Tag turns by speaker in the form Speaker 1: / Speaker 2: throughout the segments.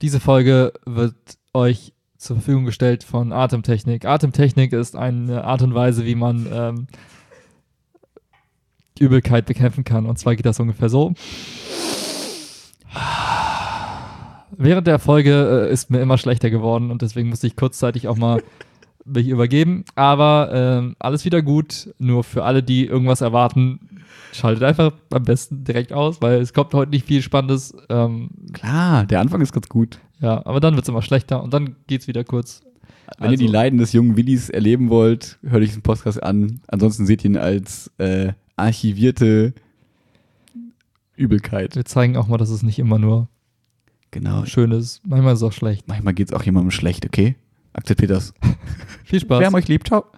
Speaker 1: Diese Folge wird euch zur Verfügung gestellt von Atemtechnik. Atemtechnik ist eine Art und Weise, wie man Übelkeit bekämpfen kann. Und zwar geht das ungefähr so. Während der Folge ist mir immer schlechter geworden und deswegen musste ich kurzzeitig auch mal mich übergeben. Aber alles wieder gut. Nur für alle, die irgendwas erwarten, schaltet einfach am besten direkt aus, weil es kommt heute nicht viel Spannendes.
Speaker 2: Klar, der Anfang ist ganz gut.
Speaker 1: Ja, aber dann wird es immer schlechter und dann geht's wieder kurz.
Speaker 2: Wenn ihr die Leiden des jungen Willis erleben wollt, hört euch diesen Podcast an. Ansonsten seht ihr ihn als archivierte Übelkeit.
Speaker 1: Wir zeigen auch mal, dass es nicht immer nur schön ist. Manchmal ist es auch schlecht.
Speaker 2: Manchmal geht es auch jemandem schlecht, okay? Akzeptiert das.
Speaker 1: Viel Spaß.
Speaker 2: Wir haben euch lieb. Ciao.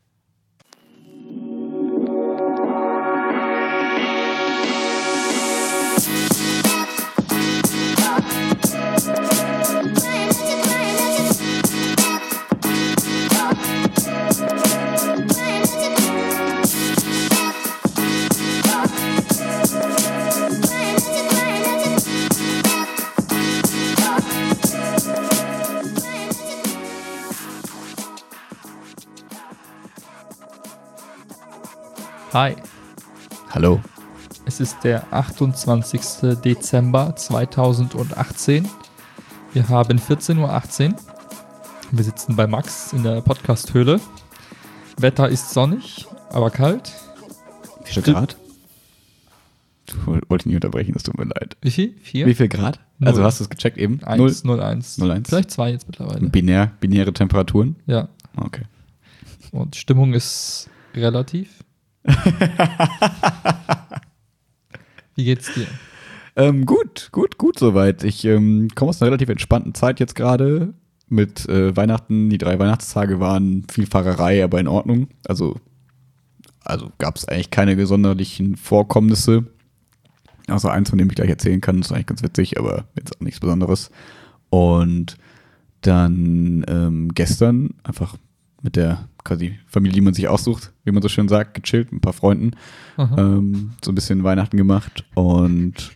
Speaker 1: Hi.
Speaker 2: Hallo.
Speaker 1: Es ist der 28. Dezember 2018. Wir haben 14.18 Uhr. Wir sitzen bei Max in der Podcast-Höhle. Wetter ist sonnig, aber kalt.
Speaker 2: Wie viel Grad? Wollte ich nicht unterbrechen, das tut mir leid.
Speaker 1: Wie viel? 4?
Speaker 2: Wie viel Grad?
Speaker 1: 0.
Speaker 2: Also hast du es gecheckt eben?
Speaker 1: 1, 0, 1.
Speaker 2: 0,1.
Speaker 1: Vielleicht 2 jetzt mittlerweile.
Speaker 2: Binäre Temperaturen?
Speaker 1: Ja.
Speaker 2: Okay.
Speaker 1: Und Stimmung ist relativ. Wie geht's dir?
Speaker 2: Gut soweit. Ich komme aus einer relativ entspannten Zeit jetzt gerade mit Weihnachten. Die 3 Weihnachtstage waren viel Fahrerei, aber in Ordnung. Also gab es eigentlich keine sonderlichen Vorkommnisse. Also eins, von dem ich gleich erzählen kann, ist eigentlich ganz witzig, aber jetzt auch nichts Besonderes. Und dann gestern einfach mit der quasi Familie, die man sich aussucht, wie man so schön sagt, gechillt mit ein paar Freunden, so ein bisschen Weihnachten gemacht und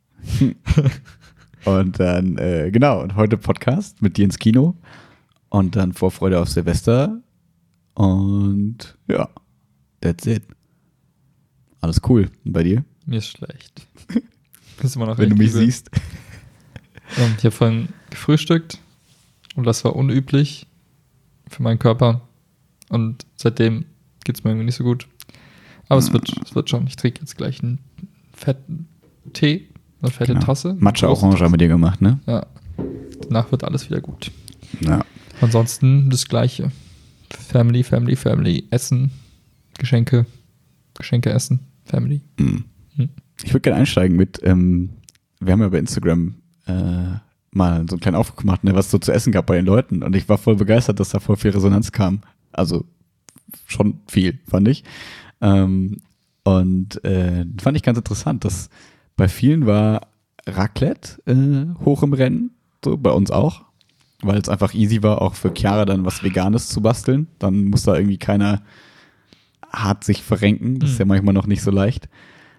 Speaker 2: dann, genau, und heute Podcast mit dir ins Kino und dann Vorfreude auf Silvester und ja, that's it. Alles cool. Und bei dir?
Speaker 1: Mir ist schlecht. Ist immer noch
Speaker 2: wenn du mich
Speaker 1: übel.
Speaker 2: siehst.
Speaker 1: Ich habe vorhin gefrühstückt und das war unüblich für meinen Körper. Und seitdem geht es mir irgendwie nicht so gut. Aber es wird schon. Ich trinke jetzt gleich einen fetten Tee, eine fette Tasse.
Speaker 2: Matcha-Orange haben wir dir gemacht, ne?
Speaker 1: Ja. Danach wird alles wieder gut.
Speaker 2: Ja.
Speaker 1: Ansonsten das Gleiche. Family, Essen, Geschenke essen, Family.
Speaker 2: Ich würde gerne einsteigen mit, wir haben ja bei Instagram mal so einen kleinen Aufruf gemacht, ne, was es so zu essen gab bei den Leuten. Und ich war voll begeistert, dass da voll viel Resonanz kam. Also schon viel, fand ich. Fand ich ganz interessant, dass bei vielen war Raclette hoch im Rennen, so bei uns auch, weil es einfach easy war, auch für Chiara dann was Veganes zu basteln. Dann muss da irgendwie keiner hart sich verrenken, das ist ja manchmal noch nicht so leicht.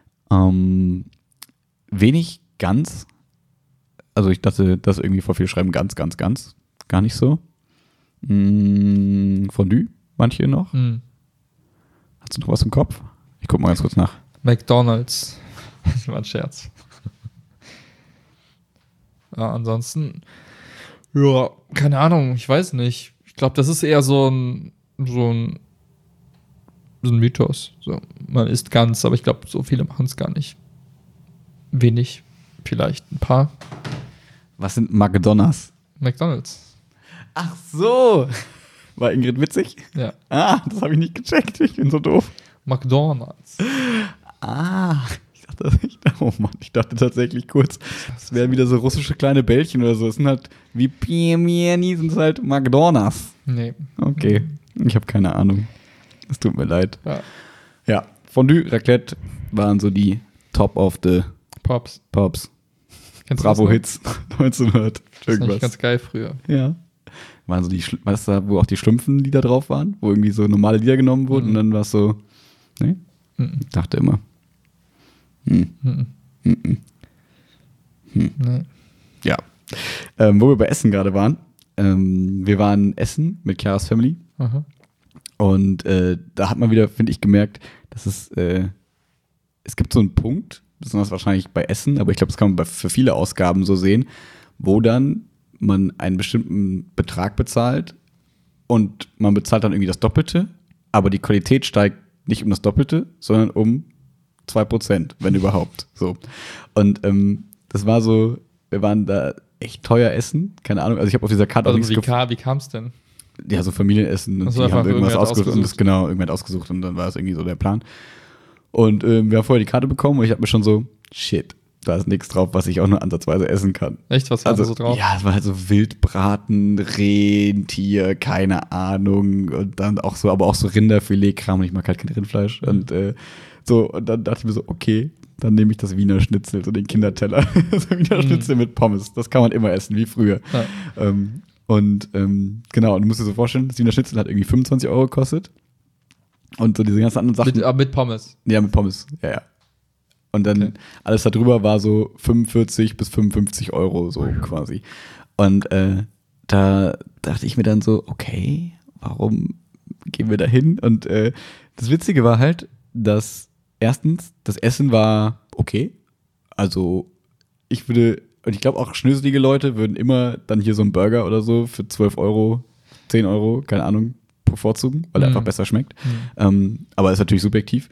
Speaker 2: Wenig ganz, also ich dachte, dass irgendwie vor viel schreiben ganz, gar nicht so. Fondue, manche noch. Hast du noch was im Kopf? Ich guck mal ganz kurz nach.
Speaker 1: McDonald's. Das war ein Scherz. Ja, ansonsten, ja, keine Ahnung, ich weiß nicht. Ich glaube, das ist eher so ein Mythos. So, man isst ganz, aber ich glaube, so viele machen es gar nicht. Wenig, vielleicht ein paar.
Speaker 2: Was sind McDonald's?
Speaker 1: McDonald's.
Speaker 2: Ach so. War Ingrid witzig?
Speaker 1: Ja.
Speaker 2: Ah, das habe ich nicht gecheckt. Ich bin so doof.
Speaker 1: McDonald's.
Speaker 2: Ah, ich dachte tatsächlich kurz, es wären wieder so russische kleine Bällchen oder so. Es sind halt wie Piemeni, sind es halt McDonald's.
Speaker 1: Nee.
Speaker 2: Okay, ich habe keine Ahnung. Es tut mir leid. Ja, Fondue, Raclette waren so die Top of the
Speaker 1: Pops. Kennst
Speaker 2: Bravo
Speaker 1: du
Speaker 2: Hits 1900.
Speaker 1: Das ist eigentlich ganz geil früher.
Speaker 2: Ja. Waren so die, weißt du, wo auch die Schlümpfen-Lieder drauf waren? Wo irgendwie so normale Lieder genommen wurden und dann war es so, ne? Ich dachte immer.
Speaker 1: Nee.
Speaker 2: Ja. Wo wir bei Essen gerade waren. Wir waren essen mit Chiaras Family.
Speaker 1: Aha.
Speaker 2: Und da hat man wieder, finde ich, gemerkt, dass es gibt so einen Punkt, besonders wahrscheinlich bei Essen, aber ich glaube, das kann man für viele Ausgaben so sehen, wo dann man einen bestimmten Betrag bezahlt und man bezahlt dann irgendwie das Doppelte, aber die Qualität steigt nicht um das Doppelte, sondern um 2%, wenn überhaupt. So. Und das war so, wir waren da echt teuer essen, keine Ahnung, also ich habe auf dieser Karte auch nichts
Speaker 1: wie kam es denn?
Speaker 2: Ja, so Familienessen und
Speaker 1: Also
Speaker 2: die haben irgendwas
Speaker 1: irgendwer
Speaker 2: ausgesucht und das genau, irgendwer hat ausgesucht und dann war das irgendwie so der Plan. Und wir haben vorher die Karte bekommen und ich habe mir schon so, shit, da ist nichts drauf, was ich auch nur ansatzweise essen kann.
Speaker 1: Echt? Was war
Speaker 2: Also
Speaker 1: so drauf?
Speaker 2: ja, es war halt so Wildbraten, Rentier, keine Ahnung und dann auch so, aber auch so Rinderfilet-Kram und ich mag halt kein Rindfleisch und so und dann dachte ich mir so, okay, dann nehme ich das Wiener Schnitzel, so den Kinderteller, so Wiener Schnitzel mit Pommes, das kann man immer essen, wie früher.
Speaker 1: Ja.
Speaker 2: Genau, und du musst dir so vorstellen, das Wiener Schnitzel hat irgendwie 25 € gekostet und so diese ganzen anderen Sachen.
Speaker 1: Mit Pommes.
Speaker 2: Ja, mit Pommes, ja. Und dann alles da drüber war so 45 bis 55 € so quasi. Und da dachte ich mir dann so, okay, warum gehen wir da hin? Und das Witzige war halt, dass erstens, das Essen war okay. Also ich glaube auch schnöselige Leute würden immer dann hier so einen Burger oder so für 12 €, 10 €, keine Ahnung, bevorzugen, weil er einfach besser schmeckt. Aber ist natürlich subjektiv.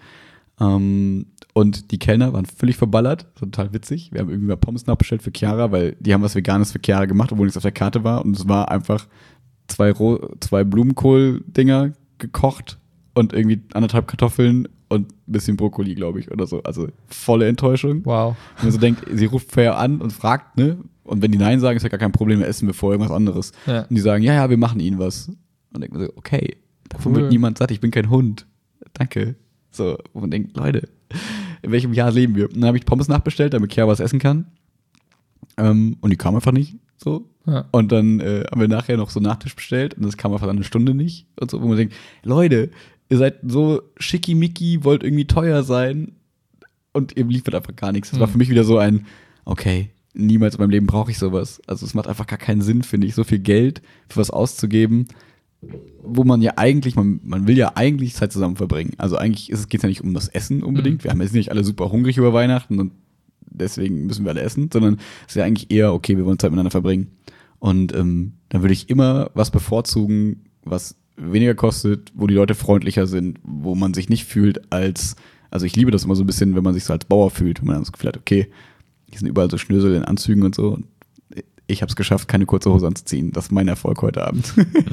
Speaker 2: Und die Kellner waren völlig verballert, total witzig. Wir haben irgendwie mal Pommes nachbestellt für Chiara, weil die haben was Veganes für Chiara gemacht, obwohl nichts auf der Karte war. Und es war einfach zwei Blumenkohl-Dinger gekocht und irgendwie 1,5 Kartoffeln und ein bisschen Brokkoli, glaube ich, oder so. Also volle Enttäuschung.
Speaker 1: Wow.
Speaker 2: Wenn man so denkt, sie ruft vorher an und fragt, ne? Und wenn die Nein sagen, ist ja gar kein Problem, wir essen bevor irgendwas anderes.
Speaker 1: Ja.
Speaker 2: Und die sagen, ja, wir machen ihnen was. Und denkt man so, okay, davon
Speaker 1: Cool.
Speaker 2: wird niemand satt, ich bin kein Hund. Danke. So, wo man denkt, Leute, in welchem Jahr leben wir? Und dann habe ich Pommes nachbestellt, damit Chiara was essen kann. Und die kam einfach nicht so.
Speaker 1: Ja.
Speaker 2: Und dann haben wir nachher noch so einen Nachtisch bestellt und das kam einfach eine Stunde nicht. Und so, wo man denkt, Leute, ihr seid so schickimicki, wollt irgendwie teuer sein und ihr liefert einfach gar nichts. Das war für mich wieder so ein, okay, niemals in meinem Leben brauche ich sowas. Also es macht einfach gar keinen Sinn, finde ich, so viel Geld für was auszugeben, wo man ja eigentlich, man will ja eigentlich Zeit zusammen verbringen. Also eigentlich geht es ja nicht um das Essen unbedingt. Wir haben jetzt nicht alle super hungrig über Weihnachten und deswegen müssen wir alle essen, sondern es ist ja eigentlich eher, okay, wir wollen Zeit miteinander verbringen. Und dann würde ich immer was bevorzugen, was weniger kostet, wo die Leute freundlicher sind, wo man sich nicht fühlt also ich liebe das immer so ein bisschen, wenn man sich so als Bauer fühlt, wenn man dann das Gefühl hat, okay, hier sind überall so Schnösel in Anzügen und so und ich habe es geschafft, keine kurze Hose anzuziehen. Das ist mein Erfolg heute Abend.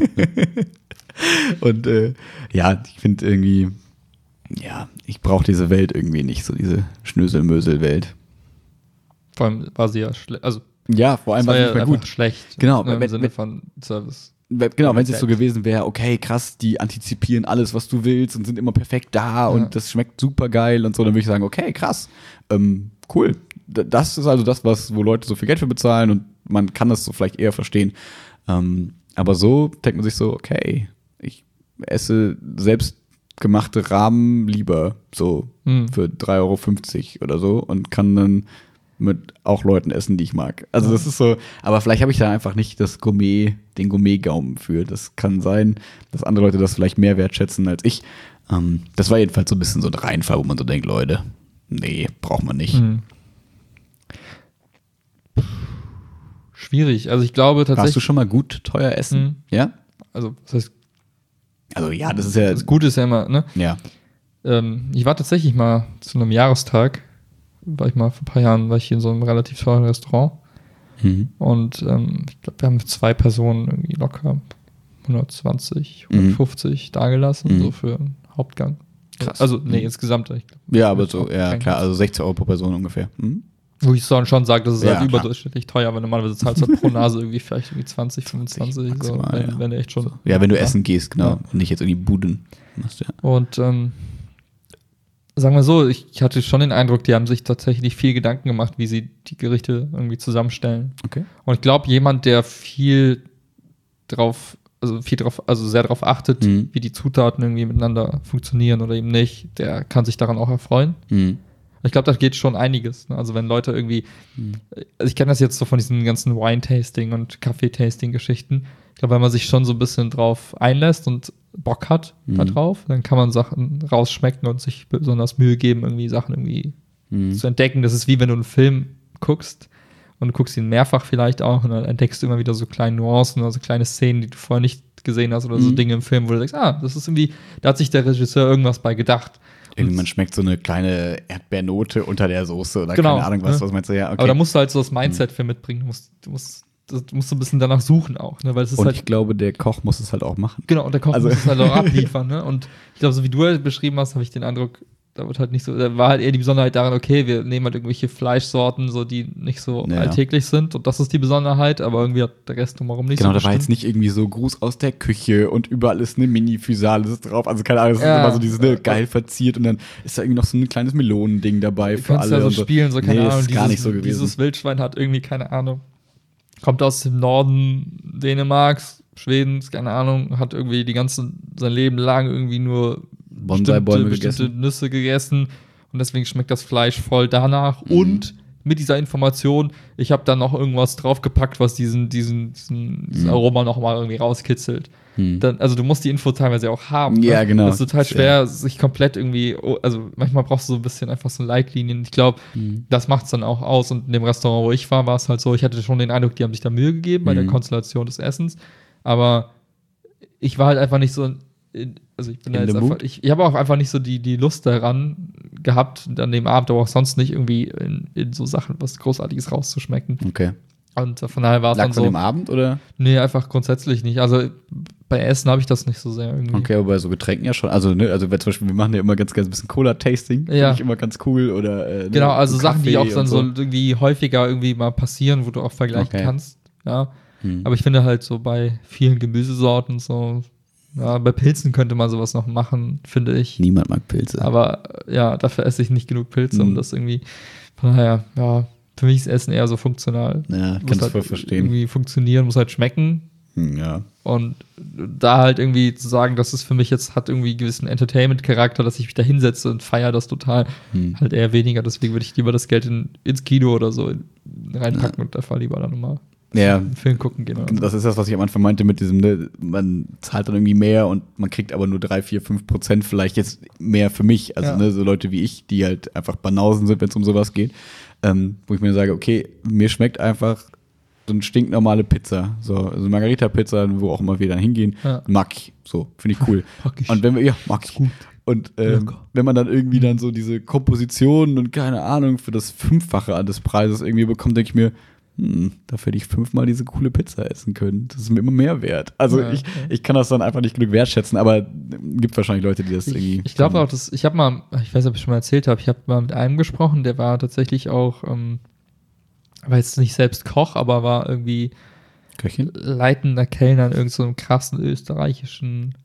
Speaker 2: Und ja, ich finde irgendwie, ja, ich brauche diese Welt irgendwie nicht, so diese Schnösel-Mösel-Welt.
Speaker 1: Vor allem war sie ja schlecht. Also,
Speaker 2: ja, vor allem war sie nicht mehr gut.
Speaker 1: Schlecht.
Speaker 2: Genau,
Speaker 1: Im Sinne von Service.
Speaker 2: Genau, wenn es jetzt so gewesen wäre, okay, krass, die antizipieren alles, was du willst und sind immer perfekt da und das schmeckt super geil und so, dann würde ich sagen, okay, krass, cool. Das ist also das, wo Leute so viel Geld für bezahlen und man kann das so vielleicht eher verstehen. Aber so denkt man sich so, okay, ich esse selbstgemachte Rahmen lieber so für 3,50 € oder so und kann dann mit auch Leuten essen, die ich mag. Also das ist so, aber vielleicht habe ich da einfach nicht den Gourmet-Gaumen für. Das kann sein, dass andere Leute das vielleicht mehr wertschätzen als ich. Das war jedenfalls so ein bisschen so ein Reinfall, wo man so denkt, Leute, nee, braucht man nicht.
Speaker 1: Schwierig. Also ich glaube tatsächlich.
Speaker 2: Warst du schon mal gut teuer essen? Ja?
Speaker 1: Also, das heißt,
Speaker 2: also ja, das ist ja.
Speaker 1: das Gute ist ja immer, ne?
Speaker 2: Ja.
Speaker 1: Ich war tatsächlich mal zu einem Jahrestag, vor ein paar Jahren war ich hier in so einem relativ teuren Restaurant. Und ich glaube, wir haben für 2 Personen irgendwie locker 120, 150 dagelassen, so für einen Hauptgang.
Speaker 2: Krass.
Speaker 1: Also, nee, insgesamt. Ich glaub,
Speaker 2: Ja, aber so, ja, klar, also 60 € pro Person ungefähr.
Speaker 1: Wo ich schon sage, das ist
Speaker 2: Ja,
Speaker 1: halt
Speaker 2: klar.
Speaker 1: überdurchschnittlich teuer, weil normalerweise zahlst du halt pro Nase irgendwie vielleicht 20, 25, so,
Speaker 2: maximal,
Speaker 1: wenn du echt schon.
Speaker 2: Ja, wenn du essen gehst, genau.
Speaker 1: Ja.
Speaker 2: Und nicht jetzt in die Buden machst, ja.
Speaker 1: Und sagen wir so, ich hatte schon den Eindruck, die haben sich tatsächlich viel Gedanken gemacht, wie sie die Gerichte irgendwie zusammenstellen.
Speaker 2: Okay.
Speaker 1: Und ich glaube, jemand, der sehr darauf achtet, wie die Zutaten irgendwie miteinander funktionieren oder eben nicht, der kann sich daran auch erfreuen. Ich glaube, da geht schon einiges. Ne? Also wenn Leute irgendwie, also ich kenne das jetzt so von diesen ganzen Wine-Tasting und Kaffee-Tasting-Geschichten. Ich glaube, wenn man sich schon so ein bisschen drauf einlässt und Bock hat da drauf, dann kann man Sachen rausschmecken und sich besonders Mühe geben, irgendwie Sachen irgendwie zu entdecken. Das ist wie wenn du einen Film guckst und du guckst ihn mehrfach vielleicht auch und dann entdeckst du immer wieder so kleine Nuancen oder so kleine Szenen, die du vorher nicht gesehen hast oder so Dinge im Film, wo du denkst, das ist irgendwie, da hat sich der Regisseur irgendwas bei gedacht.
Speaker 2: Irgendwie man schmeckt so eine kleine Erdbeernote unter der Soße oder keine Ahnung was meinst du? Ja, okay.
Speaker 1: Aber da musst du halt so das Mindset für mitbringen. Du musst so ein bisschen danach suchen auch, ne? Weil es ist
Speaker 2: und
Speaker 1: halt,
Speaker 2: ich glaube, der Koch muss es halt auch machen.
Speaker 1: genau, und der Koch muss es halt auch abliefern, ne? Und ich glaube, so wie du halt beschrieben hast, habe ich den Eindruck, da wird halt nicht so, da war halt eher die Besonderheit daran, okay, wir nehmen halt irgendwelche Fleischsorten, so die nicht so alltäglich sind und das ist die Besonderheit, aber irgendwie hat der Rest drumherum nicht
Speaker 2: genau,
Speaker 1: so
Speaker 2: da war jetzt nicht irgendwie so Gruß aus der Küche und überall ist eine Mini-Physalis drauf, also keine Ahnung, das ist immer so dieses geil verziert und dann ist da irgendwie noch so ein kleines Melonending dabei für alle.
Speaker 1: Du kannst ja so spielen, so keine Ahnung,
Speaker 2: ist gar nicht so gewesen.
Speaker 1: Dieses Wildschwein hat irgendwie, keine Ahnung, kommt aus dem Norden Dänemarks, Schwedens, keine Ahnung, hat irgendwie sein Leben lang irgendwie nur
Speaker 2: Bonsai-Bäume
Speaker 1: bestimmte Nüsse gegessen und deswegen schmeckt das Fleisch voll danach. Und mit dieser Information, ich habe dann noch irgendwas draufgepackt, was diesen Aroma noch mal irgendwie rauskitzelt. Dann, also du musst die Info teilweise auch haben.
Speaker 2: Ja,
Speaker 1: ne?
Speaker 2: genau.
Speaker 1: Das ist total schwer, sich komplett irgendwie, also manchmal brauchst du so ein bisschen einfach so Leitlinien. Ich glaube, das macht es dann auch aus. Und in dem Restaurant, wo ich war es halt so, ich hatte schon den Eindruck, die haben sich da Mühe gegeben bei der Konstellation des Essens. Aber ich war halt einfach nicht so, also ich bin da jetzt einfach, ich habe auch einfach nicht so die Lust daran gehabt, an dem Abend, aber auch sonst nicht irgendwie in so Sachen was Großartiges rauszuschmecken.
Speaker 2: Okay.
Speaker 1: Und von daher war es dann so.
Speaker 2: Lag an dem Abend, oder?
Speaker 1: Nee, einfach grundsätzlich nicht. Also bei Essen habe ich das nicht so sehr irgendwie.
Speaker 2: Okay, aber bei so Getränken ja schon. Also, ne, also zum Beispiel, wir machen ja immer ganz ein bisschen Cola-Tasting. Finde ich immer ganz cool. Oder,
Speaker 1: genau, also Sachen, die auch dann so
Speaker 2: so
Speaker 1: irgendwie häufiger irgendwie mal passieren, wo du auch vergleichen kannst. Ja. Aber ich finde halt so bei vielen Gemüsesorten so, ja, bei Pilzen könnte man sowas noch machen, finde ich.
Speaker 2: Niemand mag Pilze.
Speaker 1: Aber ja, dafür esse ich nicht genug Pilze, um das irgendwie, von daher, ja, für mich ist Essen eher so funktional.
Speaker 2: Ja, kannst du voll verstehen.
Speaker 1: Irgendwie funktionieren, muss halt schmecken.
Speaker 2: Ja.
Speaker 1: Und da halt irgendwie zu sagen, das ist für mich jetzt, hat irgendwie einen gewissen Entertainment-Charakter, dass ich mich da hinsetze und feiere das total, halt eher weniger. Deswegen würde ich lieber das Geld ins Kino oder so reinpacken und dafür lieber dann nochmal einen Film gucken gehen. Oder so.
Speaker 2: Das ist das, was ich am Anfang meinte mit diesem, ne, man zahlt dann irgendwie mehr und man kriegt aber nur 3, 4, 5% vielleicht jetzt mehr für mich. Also ne, so Leute wie ich, die halt einfach Banausen sind, wenn es um sowas geht. Wo ich mir sage, okay, mir schmeckt einfach so eine stinknormale Pizza, so also Margarita-Pizza, wo auch immer wir dann hingehen, mag ich, so, finde ich cool.
Speaker 1: Mag ich.
Speaker 2: Und wenn wir, mag ich gut. Und wenn man dann irgendwie dann so diese Kompositionen und keine Ahnung für das Fünffache des Preises irgendwie bekommt, denke ich mir, dafür hätte ich 5-mal diese coole Pizza essen können. Das ist mir immer mehr wert. Also ich kann das dann einfach nicht genug wertschätzen, aber gibt wahrscheinlich Leute, die das irgendwie.
Speaker 1: Ich glaube auch, dass ich habe mal, ich weiß nicht, ob ich schon mal erzählt habe, ich habe mal mit einem gesprochen, der war tatsächlich auch, war jetzt nicht selbst Koch, aber war irgendwie
Speaker 2: Köchin?
Speaker 1: Leitender Kellner in irgendeinem so krassen österreichischen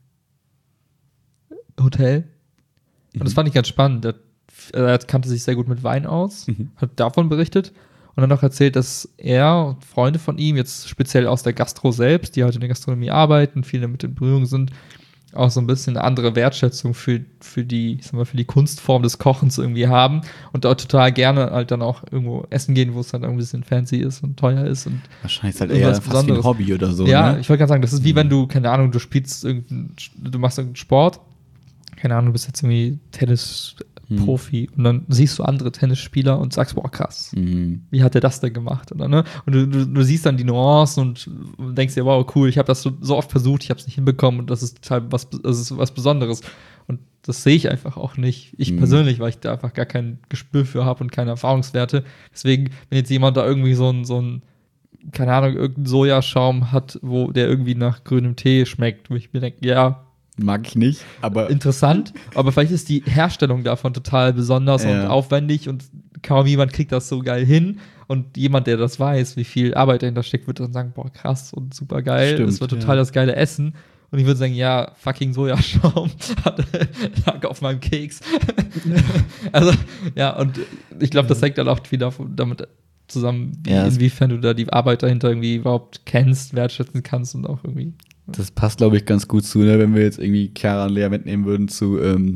Speaker 1: Hotel. Und das fand ich ganz spannend. Er kannte sich sehr gut mit Wein aus, hat davon berichtet. Und dann noch erzählt, dass er und Freunde von ihm, jetzt speziell aus der Gastro selbst, die halt in der Gastronomie arbeiten, viele damit in Berührung sind, auch so ein bisschen eine andere Wertschätzung für die, ich sag mal, für die Kunstform des Kochens irgendwie haben und dort total gerne halt dann auch irgendwo essen gehen, wo es dann irgendwie ein bisschen fancy ist und teuer ist. Und
Speaker 2: wahrscheinlich ist halt eher fast wie ein Hobby oder so.
Speaker 1: Ja,
Speaker 2: ne?
Speaker 1: ich wollte gerade sagen, das ist wie wenn du, keine Ahnung, du machst irgendeinen Sport, keine Ahnung, du bist jetzt irgendwie Tennisprofi und dann siehst du andere Tennisspieler und sagst, boah, krass, wie hat der das denn gemacht? Oder, ne? Und du siehst dann die Nuancen und denkst dir, wow, cool, ich habe das so oft versucht, ich habe es nicht hinbekommen und das ist total was Besonderes. Und das sehe ich einfach auch nicht. Ich persönlich, weil ich da einfach gar kein Gespür für habe und keine Erfahrungswerte. Deswegen, wenn jetzt jemand da irgendwie so ein keine Ahnung, irgendeinen Sojaschaum hat, der irgendwie nach grünem Tee schmeckt, wo ich mir denke, ja,
Speaker 2: mag ich nicht, aber
Speaker 1: interessant, aber vielleicht ist die Herstellung davon total besonders und aufwendig und kaum jemand kriegt das so geil hin und jemand, der das weiß, wie viel Arbeit dahinter steckt, wird dann sagen, boah, krass und super geil, das wird total das geile Essen und ich würde sagen, ja, fucking Sojaschaum lag auf meinem Keks. Also, ja, und ich glaube, das hängt dann auch wieder damit zusammen, inwiefern du da die Arbeit dahinter irgendwie überhaupt kennst, wertschätzen kannst und auch irgendwie.
Speaker 2: Das passt, glaube ich, ganz gut zu, ne? Wenn wir jetzt irgendwie Chiara und Lea mitnehmen würden zu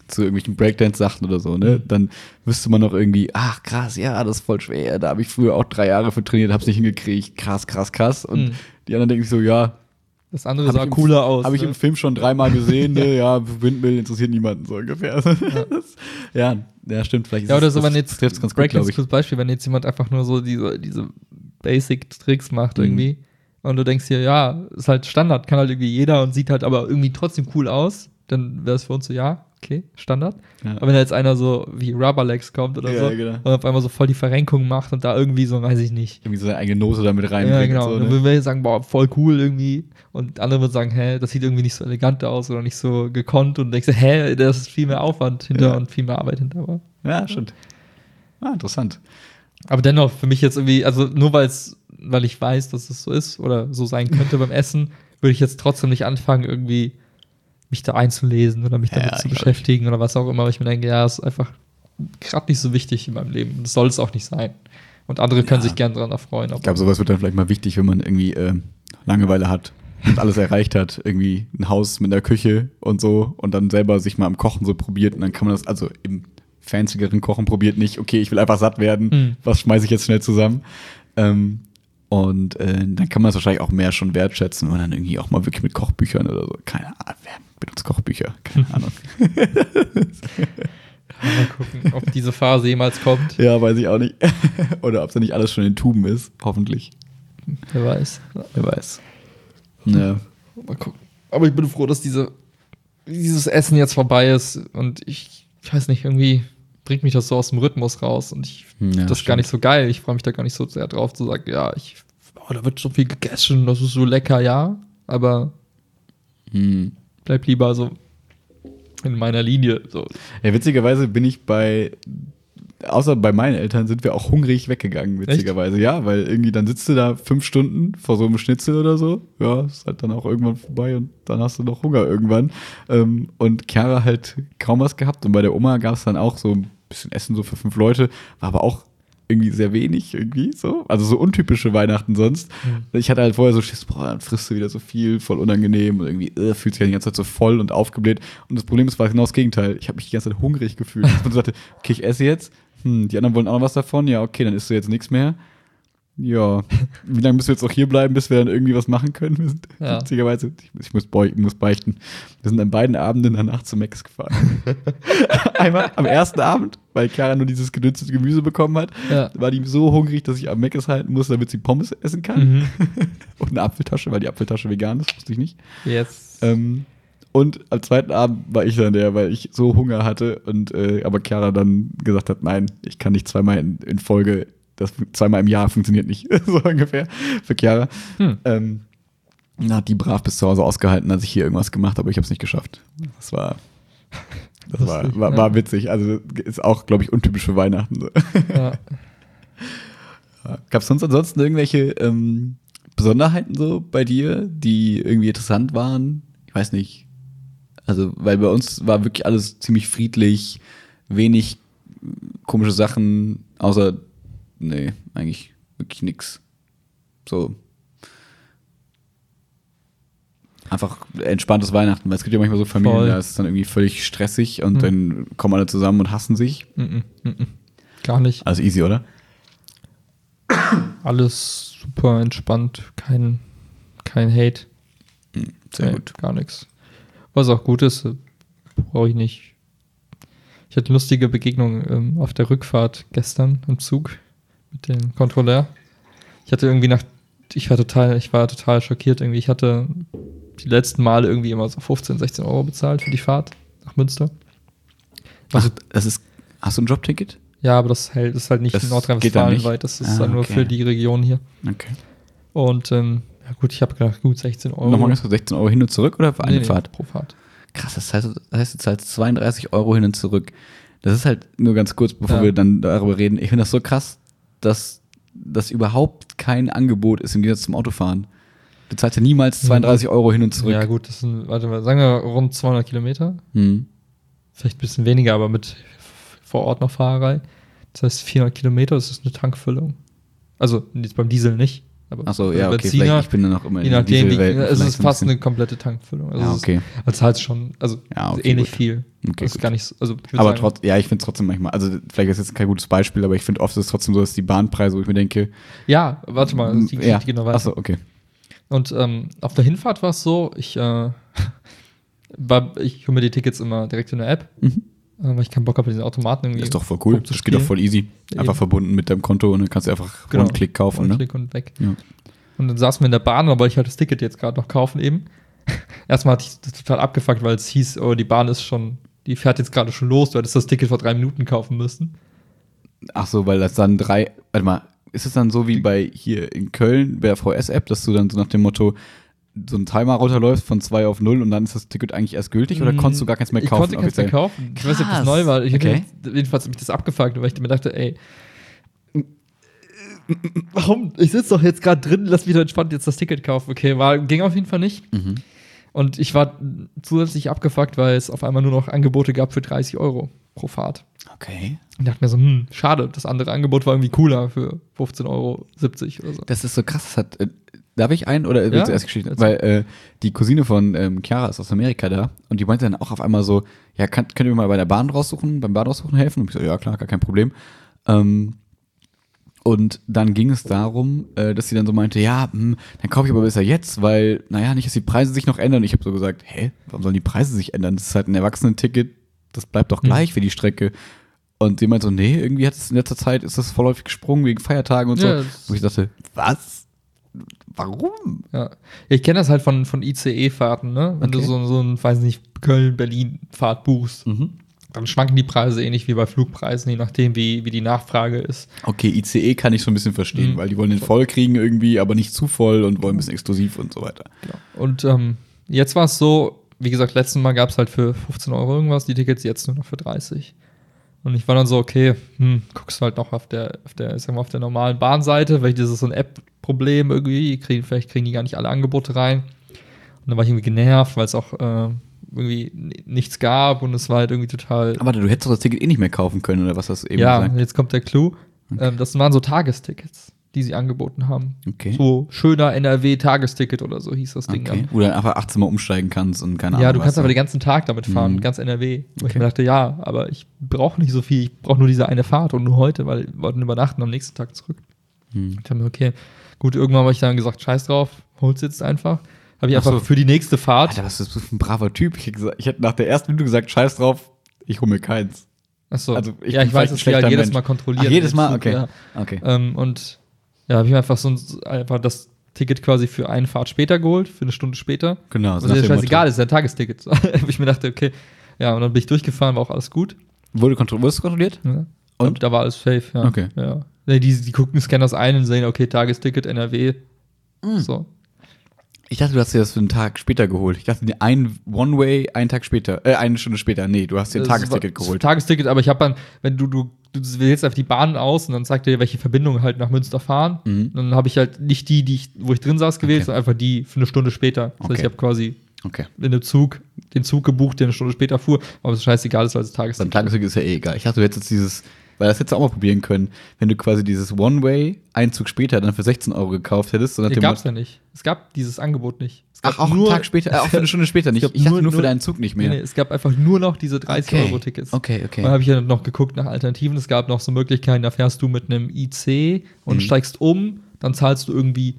Speaker 2: zu irgendwelchen Breakdance-Sachen oder so, ne? Dann wüsste man noch irgendwie, ach krass, ja, das ist voll schwer. Da habe ich früher auch 3 Jahre für trainiert, hab's nicht hingekriegt. Krass, krass, krass. Und die anderen denken sich so, ja,
Speaker 1: das andere sah cooler aus.
Speaker 2: Habe ich im Film schon 3-mal gesehen, ne? Ja, Windmill interessiert niemanden so ungefähr. Ja, stimmt, vielleicht ist
Speaker 1: ja, oder so, wenn jetzt
Speaker 2: ganz gut,
Speaker 1: Breakdance als Beispiel, wenn jetzt jemand einfach nur so diese Basic-Tricks macht irgendwie und du denkst dir, ja, ist halt Standard, kann halt irgendwie jeder und sieht halt aber irgendwie trotzdem cool aus, dann wäre es für uns so, ja, okay, Standard. Ja. Aber wenn da jetzt einer so wie Rubberlegs kommt oder so
Speaker 2: genau.
Speaker 1: und auf einmal so voll die Verrenkung macht und da irgendwie so, weiß ich nicht.
Speaker 2: Irgendwie so seine eigene Nose damit reinbringt.
Speaker 1: Ja, genau.
Speaker 2: Und so,
Speaker 1: dann würden wir sagen, boah, voll cool irgendwie. Und andere würden sagen, hä, das sieht irgendwie nicht so elegant aus oder nicht so gekonnt. Und denkst du, hä, da ist viel mehr Aufwand hinter und viel mehr Arbeit hinter. Aber,
Speaker 2: ja, stimmt. Interessant.
Speaker 1: Aber dennoch, für mich jetzt irgendwie, also nur weil ich weiß, dass es so ist oder so sein könnte beim Essen, würde ich jetzt trotzdem nicht anfangen, irgendwie mich da einzulesen oder mich damit zu beschäftigen oder was auch immer. Aber ich mir denke, ja, ist einfach gerade nicht so wichtig in meinem Leben. Das soll es auch nicht sein. Und andere können sich gern daran erfreuen.
Speaker 2: Ich glaube, sowas wird dann vielleicht mal wichtig, wenn man irgendwie Langeweile hat und alles erreicht hat. Irgendwie ein Haus mit einer Küche und so und dann selber sich mal am Kochen so probiert. Und dann kann man das, also im fancyeren Kochen probiert nicht, okay, ich will einfach satt werden, was schmeiße ich jetzt schnell zusammen? Und dann kann man es wahrscheinlich auch mehr schon wertschätzen und dann irgendwie auch mal wirklich mit Kochbüchern oder so. Keine Ahnung, wer benutzt Kochbücher? Keine Ahnung.
Speaker 1: Mal gucken, ob diese Phase jemals kommt.
Speaker 2: Ja, weiß ich auch nicht. Oder ob es ja nicht alles schon in Tuben ist, hoffentlich.
Speaker 1: Wer weiß.
Speaker 2: Wer weiß. Ja.
Speaker 1: Mal gucken. Aber ich bin froh, dass dieses Essen jetzt vorbei ist und ich weiß nicht, irgendwie bringt mich das so aus dem Rhythmus raus und ich finde das gar nicht so geil. Ich freue mich da gar nicht so sehr drauf zu sagen, ja, da wird so viel gegessen, das ist so lecker, ja, aber bleib lieber so in meiner Linie. So.
Speaker 2: Ja, witzigerweise bin ich außer bei meinen Eltern sind wir auch hungrig weggegangen, witzigerweise. Echt? Ja, weil irgendwie dann sitzt du da 5 Stunden vor so einem Schnitzel oder so. Ja, ist halt dann auch irgendwann vorbei und dann hast du noch Hunger irgendwann. Und Chiara halt kaum was gehabt und bei der Oma gab es dann auch so ein bisschen Essen so für 5 Leute, war aber auch irgendwie sehr wenig irgendwie so. Also so untypische Weihnachten sonst. Ich hatte halt vorher so Schiss, boah, dann frisst du wieder so viel, voll unangenehm und irgendwie fühlt sich ja die ganze Zeit so voll und aufgebläht. Und das Problem ist, war genau das Gegenteil. Ich habe mich die ganze Zeit hungrig gefühlt. Und so dachte, okay, ich esse jetzt. Die anderen wollen auch noch was davon. Ja, okay, dann isst du jetzt nichts mehr. Ja, wie lange müssen wir jetzt noch hier bleiben, bis wir dann irgendwie was machen können? Wir sind witzigerweise, ich muss beichten. Wir sind an beiden Abenden danach zu Mc's gefahren. Einmal am ersten Abend, weil Chiara nur dieses gedünstete Gemüse bekommen hat, war die so hungrig, dass ich am Mc's halten muss, damit sie Pommes essen kann. Und eine Apfeltasche, weil die Apfeltasche vegan ist, wusste ich nicht.
Speaker 1: Yes.
Speaker 2: Und am zweiten Abend war ich dann weil ich so Hunger hatte und aber Chiara dann gesagt hat, nein, ich kann nicht zweimal in Folge, das zweimal im Jahr funktioniert nicht, so ungefähr für Chiara. Hat die brav bis zu Hause ausgehalten, als ich hier irgendwas gemacht habe, aber ich habe es nicht geschafft. Das war witzig. Also ist auch, glaube ich, untypisch für Weihnachten. So. Ja. Gab es sonst ansonsten irgendwelche Besonderheiten so bei dir, die irgendwie interessant waren? Ich weiß nicht. Also, weil bei uns war wirklich alles ziemlich friedlich, wenig komische Sachen, außer, nee, eigentlich wirklich nix. So. Einfach entspanntes Weihnachten, weil es gibt ja manchmal so Familien, da ist es dann irgendwie völlig stressig und dann kommen alle zusammen und hassen sich.
Speaker 1: Gar nicht.
Speaker 2: Also easy, oder?
Speaker 1: Alles super entspannt, kein Hate.
Speaker 2: Sehr gut.
Speaker 1: Gar nichts. Was auch gut ist, brauche ich nicht. Ich hatte eine lustige Begegnung auf der Rückfahrt gestern im Zug mit dem Kontrolleur. Ich war total schockiert irgendwie. Ich hatte die letzten Male irgendwie immer so 15, 16 Euro bezahlt für die Fahrt nach Münster.
Speaker 2: Also, hast du ein Jobticket?
Speaker 1: Ja, aber das ist halt nicht in Nordrhein-Westfalen weit. Das ist dann nur für die Region hier.
Speaker 2: Okay.
Speaker 1: Und ja gut, ich habe gedacht, gut, 16 Euro.
Speaker 2: Nochmal ganz kurz, 16 Euro hin und zurück oder für eine Fahrt?
Speaker 1: Pro Fahrt.
Speaker 2: Krass, das heißt, du zahlst 32 Euro hin und zurück. Das ist halt nur ganz kurz, bevor wir dann darüber reden. Ich finde das so krass, dass das überhaupt kein Angebot ist im Gegensatz zum Autofahren. Du zahlst ja niemals 32 Euro hin und zurück.
Speaker 1: Ja gut, das sind, sagen wir rund 200 Kilometer. Vielleicht ein bisschen weniger, aber mit vor Ort noch Fahrerei. Das heißt 400 Kilometer, das ist eine Tankfüllung. Also jetzt beim Diesel nicht. Aber
Speaker 2: Achso, ja, okay,
Speaker 1: Benziner,
Speaker 2: vielleicht, ich bin dann noch immer
Speaker 1: je
Speaker 2: in
Speaker 1: nachdem,
Speaker 2: dieser Welt.
Speaker 1: es ist fast eine komplette Tankfüllung. Also
Speaker 2: Ja, okay.
Speaker 1: Es halt schon, also
Speaker 2: Ja, okay,
Speaker 1: ähnlich
Speaker 2: gut.
Speaker 1: viel.
Speaker 2: Okay,
Speaker 1: das ist
Speaker 2: gut.
Speaker 1: gar nicht so, also ich würd
Speaker 2: Aber
Speaker 1: sagen,
Speaker 2: trotzdem, ja, ich finde es trotzdem manchmal, also vielleicht ist jetzt kein gutes Beispiel, aber ich finde oft ist es trotzdem so, dass die Bahnpreise, wo ich mir denke,
Speaker 1: ja, warte mal, die
Speaker 2: ja,
Speaker 1: Geschichte geht noch weiter.
Speaker 2: achso, okay.
Speaker 1: Und auf der Hinfahrt war es so, ich hole mir die Tickets immer direkt in der App, weil ich keinen Bock habe, diesen Automaten irgendwie.
Speaker 2: Ist doch voll cool. Das geht doch voll easy. Einfach
Speaker 1: Eben.
Speaker 2: verbunden mit deinem Konto und dann kannst du einfach One-Click kaufen.
Speaker 1: One-Click und weg.
Speaker 2: Ja.
Speaker 1: Und dann saßen wir in der Bahn, aber ich halt das Ticket jetzt gerade noch kaufen eben. Erstmal hatte ich das total abgefuckt, weil es hieß, oh, die Bahn ist schon, die fährt jetzt gerade schon los, du hättest das Ticket vor 3 Minuten kaufen müssen.
Speaker 2: Ach so, weil das dann warte mal, ist es dann so wie bei hier in Köln bei der VS-App, dass du dann so nach dem Motto so einen Timer runterläufst von 2 auf 0 und dann ist das Ticket eigentlich erst gültig oder konntest du gar keins mehr kaufen?
Speaker 1: Ich konnte keins mehr kaufen. Ich weiß nicht, ob das neu war. Jedenfalls hat mich das abgefuckt, weil ich mir dachte, ey, warum? Ich sitze doch jetzt gerade drin, lass mich doch entspannt jetzt das Ticket kaufen. Okay, ging auf jeden Fall nicht. Und ich war zusätzlich abgefuckt, weil es auf einmal nur noch Angebote gab für 30 € pro Fahrt.
Speaker 2: Okay.
Speaker 1: Und dachte mir so, schade, das andere Angebot war irgendwie cooler für 15,70 € oder so.
Speaker 2: Das ist so krass. Das hat, darf ich einen oder willst du erst Geschichte?
Speaker 1: Erzähl.
Speaker 2: Weil die Cousine von Chiara ist aus Amerika da und die meinte dann auch auf einmal so, ja, könnt ihr mir mal beim Bahn raussuchen helfen? Und ich so, ja klar, gar kein Problem. Und dann ging es darum, dass sie dann so meinte, ja, dann kaufe ich aber besser jetzt, weil, naja, nicht, dass die Preise sich noch ändern. Und ich habe so gesagt, hä, warum sollen die Preise sich ändern? Das ist halt ein Erwachsenenticket, das bleibt doch gleich für die Strecke. Und sie meinte so, nee, irgendwie hat es in letzter Zeit, ist das vorläufig gesprungen wegen Feiertagen und so.
Speaker 1: Ja,
Speaker 2: Wo ich dachte, was? Warum?
Speaker 1: Ja. Ich kenne das halt von ICE-Fahrten, ne? Wenn du so ein, weiß nicht, Köln-Berlin-Fahrt buchst, dann schwanken die Preise ähnlich wie bei Flugpreisen, je nachdem, wie die Nachfrage ist.
Speaker 2: Okay, ICE kann ich so ein bisschen verstehen, weil die wollen den voll kriegen irgendwie, aber nicht zu voll und wollen ein bisschen exklusiv und so weiter.
Speaker 1: Genau. Und jetzt war es so, wie gesagt, letztes Mal gab es halt für 15 € irgendwas, die Tickets jetzt nur noch für 30. Und ich war dann so, okay, guckst halt noch auf der normalen Bahnseite, weil das ist so ein App-Problem irgendwie, vielleicht kriegen die gar nicht alle Angebote rein. Und dann war ich irgendwie genervt, weil es auch irgendwie nichts gab und es war halt irgendwie total.
Speaker 2: Aber du hättest doch das Ticket eh nicht mehr kaufen können, oder was hast du eben
Speaker 1: ja,
Speaker 2: gesagt?
Speaker 1: jetzt kommt der Clou. Das waren so Tagestickets, die sie angeboten haben.
Speaker 2: Okay.
Speaker 1: So schöner NRW-Tagesticket oder so hieß das Ding.
Speaker 2: Okay. Wo du dann einfach 18 Mal umsteigen kannst und keine Ahnung.
Speaker 1: Ja, du kannst
Speaker 2: was
Speaker 1: aber den ganzen Tag damit fahren, ganz NRW. Wo ich
Speaker 2: Okay.
Speaker 1: mir dachte, ja, aber ich brauche nicht so viel, ich brauche nur diese eine Fahrt und nur heute, weil wir wollten übernachten am nächsten Tag zurück. Ich dachte mir, okay, gut, irgendwann habe ich dann gesagt, scheiß drauf, hol's jetzt einfach. Habe ich
Speaker 2: Ach so.
Speaker 1: einfach für die nächste Fahrt.
Speaker 2: Alter, was ist das für ein braver Typ? Ich hätte nach der ersten Minute gesagt, scheiß drauf, ich hole mir keins.
Speaker 1: Achso,
Speaker 2: Also, ich
Speaker 1: ja,
Speaker 2: bin
Speaker 1: ich weiß,
Speaker 2: vielleicht ein
Speaker 1: dass die halt
Speaker 2: schlechter
Speaker 1: jedes
Speaker 2: Mensch.
Speaker 1: Mal kontrollieren.
Speaker 2: Ach, jedes Mal?
Speaker 1: Zug,
Speaker 2: Okay.
Speaker 1: Ja.
Speaker 2: Okay.
Speaker 1: Und ja, habe ich mir einfach das Ticket quasi für eine Fahrt später geholt, für eine Stunde später.
Speaker 2: Genau.
Speaker 1: Was ja scheißegal ist, ja ein Tagesticket. Wo ich mir dachte, okay, ja, und dann bin ich durchgefahren, war auch alles gut.
Speaker 2: Wurdest du kontrolliert?
Speaker 1: Ja.
Speaker 2: Und?
Speaker 1: Da war alles safe, ja.
Speaker 2: Okay.
Speaker 1: Ja. Nee, die gucken, scannen das ein und sehen, okay, Tagesticket, NRW. So.
Speaker 2: Ich dachte, du hast dir das für einen Tag später geholt. Ich dachte, ein One-Way, einen Tag später, eine Stunde später. Nee, du hast dir ein Tagesticket geholt.
Speaker 1: Tagesticket, aber ich habe dann, wenn du wählst einfach die Bahn aus und dann zeigt er dir, welche Verbindungen halt nach Münster fahren. Dann habe ich halt nicht wo ich drin saß, gewählt, sondern einfach die für eine Stunde später. Das heißt, ich habe quasi den Zug gebucht, der eine Stunde später fuhr, aber es ist scheißegal, ist, weil es Tagesticket.
Speaker 2: Beim Tagesticket ist ja eh egal. Ich dachte, du hättest weil das hättest du auch mal probieren können, wenn du quasi dieses One-Way, einen Zug später, dann für 16 € gekauft hättest.
Speaker 1: Nee, gab's ja nicht. Es gab dieses Angebot nicht. Es gab
Speaker 2: Ach, auch einen Tag später, auch für eine Stunde später nicht. Ich dachte nur für deinen Zug nicht mehr.
Speaker 1: Nee, es gab einfach nur noch diese 30-€-Tickets.
Speaker 2: Okay.
Speaker 1: Und dann habe ich ja noch geguckt nach Alternativen. Es gab noch so Möglichkeiten, da fährst du mit einem IC und steigst um, dann zahlst du irgendwie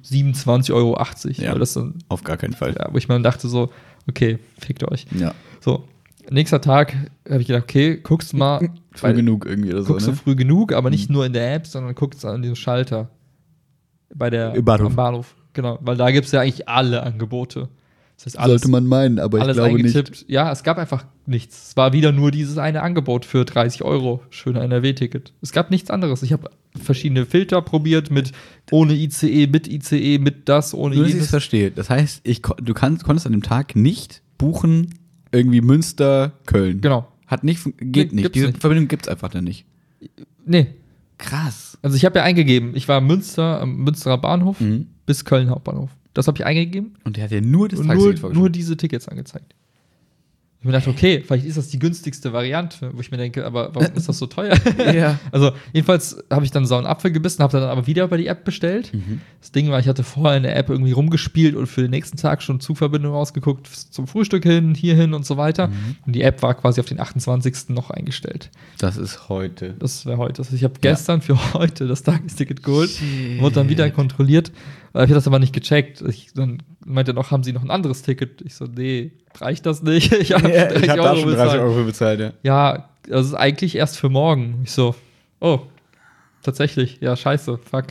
Speaker 1: 27,80 €.
Speaker 2: Ja,
Speaker 1: weil das dann,
Speaker 2: auf gar keinen Fall.
Speaker 1: ja, wo ich mir dann dachte so, okay, fickt euch.
Speaker 2: Ja.
Speaker 1: So, nächster Tag habe ich gedacht, okay, guckst mal.
Speaker 2: Früh genug irgendwie oder so,
Speaker 1: Guckst du früh genug, aber nicht nur in der App, sondern guckst an diesem Schalter.
Speaker 2: Im Bahnhof.
Speaker 1: Am Bahnhof. Genau, weil da gibt es ja eigentlich alle Angebote. Das heißt, alles,
Speaker 2: Sollte man meinen, aber ich
Speaker 1: alles
Speaker 2: glaube
Speaker 1: eingetippt.
Speaker 2: nicht.
Speaker 1: Ja, es gab einfach nichts. Es war wieder nur dieses eine Angebot für 30 €. Schöner NRW-Ticket. Es gab nichts anderes. Ich habe verschiedene Filter probiert mit ohne ICE, mit das, ohne
Speaker 2: Nur, dass ich es
Speaker 1: jenes.
Speaker 2: verstehe. Das heißt, konntest an dem Tag nicht buchen, irgendwie Münster, Köln.
Speaker 1: Genau.
Speaker 2: Geht nicht.
Speaker 1: Gibt's
Speaker 2: Diese
Speaker 1: nicht.
Speaker 2: Verbindung gibt es einfach dann nicht.
Speaker 1: Nee.
Speaker 2: Krass.
Speaker 1: Also ich habe ja eingegeben, ich war am Münsterer Bahnhof bis Köln Hauptbahnhof. Das habe ich eingegeben.
Speaker 2: Und der hat ja nur das
Speaker 1: Und
Speaker 2: Tagesticket
Speaker 1: nur diese Tickets angezeigt. Ich mir dachte, okay, vielleicht ist das die günstigste Variante, wo ich mir denke, aber warum ist das so teuer?
Speaker 2: Ja.
Speaker 1: Also, jedenfalls habe ich dann so einen Apfel gebissen, habe dann aber wieder über die App bestellt. Das Ding war, ich hatte vorher in der App irgendwie rumgespielt und für den nächsten Tag schon Zugverbindung rausgeguckt, zum Frühstück hin, hierhin und so weiter. Und die App war quasi auf den 28. noch eingestellt.
Speaker 2: Das ist heute.
Speaker 1: Das wäre heute. Also ich habe gestern für heute das Tagesticket geholt, wurde dann wieder kontrolliert. Ich habe das aber nicht gecheckt. Dann meinte er noch, haben Sie noch ein anderes Ticket? Ich so, nee, reicht das nicht? Ich habe
Speaker 2: Ich habe da schon 30 Euro für bezahlt, ja.
Speaker 1: Ja, das ist eigentlich erst für morgen. Ich so, oh, tatsächlich, ja, scheiße, fuck.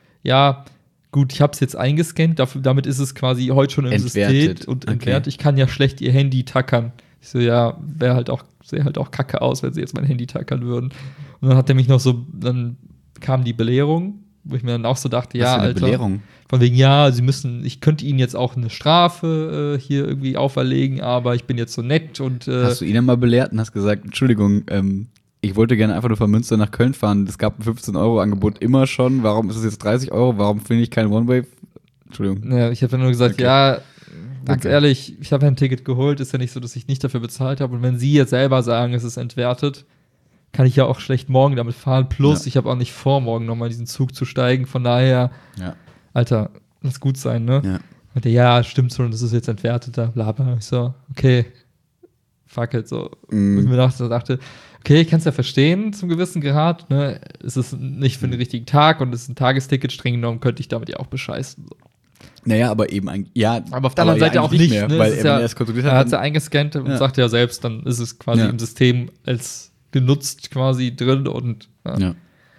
Speaker 1: Ja, gut, ich habe es jetzt eingescannt, damit ist es quasi heute schon im
Speaker 2: Entwertet.
Speaker 1: System und entwertet. Ich kann ja schlecht Ihr Handy tackern. Ich so, ja, sähe halt auch kacke aus, wenn Sie jetzt mein Handy tackern würden. Und dann hat er mich noch so, dann kam die Belehrung, wo ich mir dann auch so dachte, ja, Alter.
Speaker 2: Belehrung?
Speaker 1: Von wegen, ja, ich könnte Ihnen jetzt auch eine Strafe hier irgendwie auferlegen, aber ich bin jetzt so nett und
Speaker 2: Hast du ihn dann mal belehrt und hast gesagt, Entschuldigung, ich wollte gerne einfach nur von Münster nach Köln fahren. Es gab ein 15-Euro-Angebot immer schon. Warum ist es jetzt 30 Euro? Warum finde ich kein One-Way? Entschuldigung.
Speaker 1: Ja, ich habe dann nur gesagt,
Speaker 2: Okay.
Speaker 1: ja, ganz
Speaker 2: Danke.
Speaker 1: ehrlich, ich habe ein Ticket geholt, ist ja nicht so, dass ich nicht dafür bezahlt habe. Und wenn Sie jetzt selber sagen, es ist entwertet, kann ich ja auch schlecht morgen damit fahren. Plus, ich habe auch nicht vor, morgen nochmal in diesen Zug zu steigen. Von daher,
Speaker 2: Ja.
Speaker 1: Alter, lass gut sein, ne?
Speaker 2: Ja.
Speaker 1: Und der, ja, stimmt schon, das ist jetzt entwerteter, bla bla. Ich so, okay, fuck it, so. Und ich mir dachte, okay, ich kann es ja verstehen zum gewissen Grad, ne? Es ist nicht für den richtigen Tag und es ist ein Tagesticket, streng genommen könnte ich damit ja auch bescheißen. So.
Speaker 2: Naja, aber eben, ja.
Speaker 1: Aber auf der anderen Seite
Speaker 2: ja,
Speaker 1: auch
Speaker 2: eigentlich
Speaker 1: nicht,
Speaker 2: mehr,
Speaker 1: ne?
Speaker 2: weil
Speaker 1: Es ist
Speaker 2: wenn
Speaker 1: ja,
Speaker 2: er es kontrolliert
Speaker 1: er hat
Speaker 2: hat,
Speaker 1: es ja eingescannt und
Speaker 2: Ja.
Speaker 1: sagt ja selbst, dann ist es quasi
Speaker 2: Ja.
Speaker 1: im System als genutzt quasi drin und
Speaker 2: ja.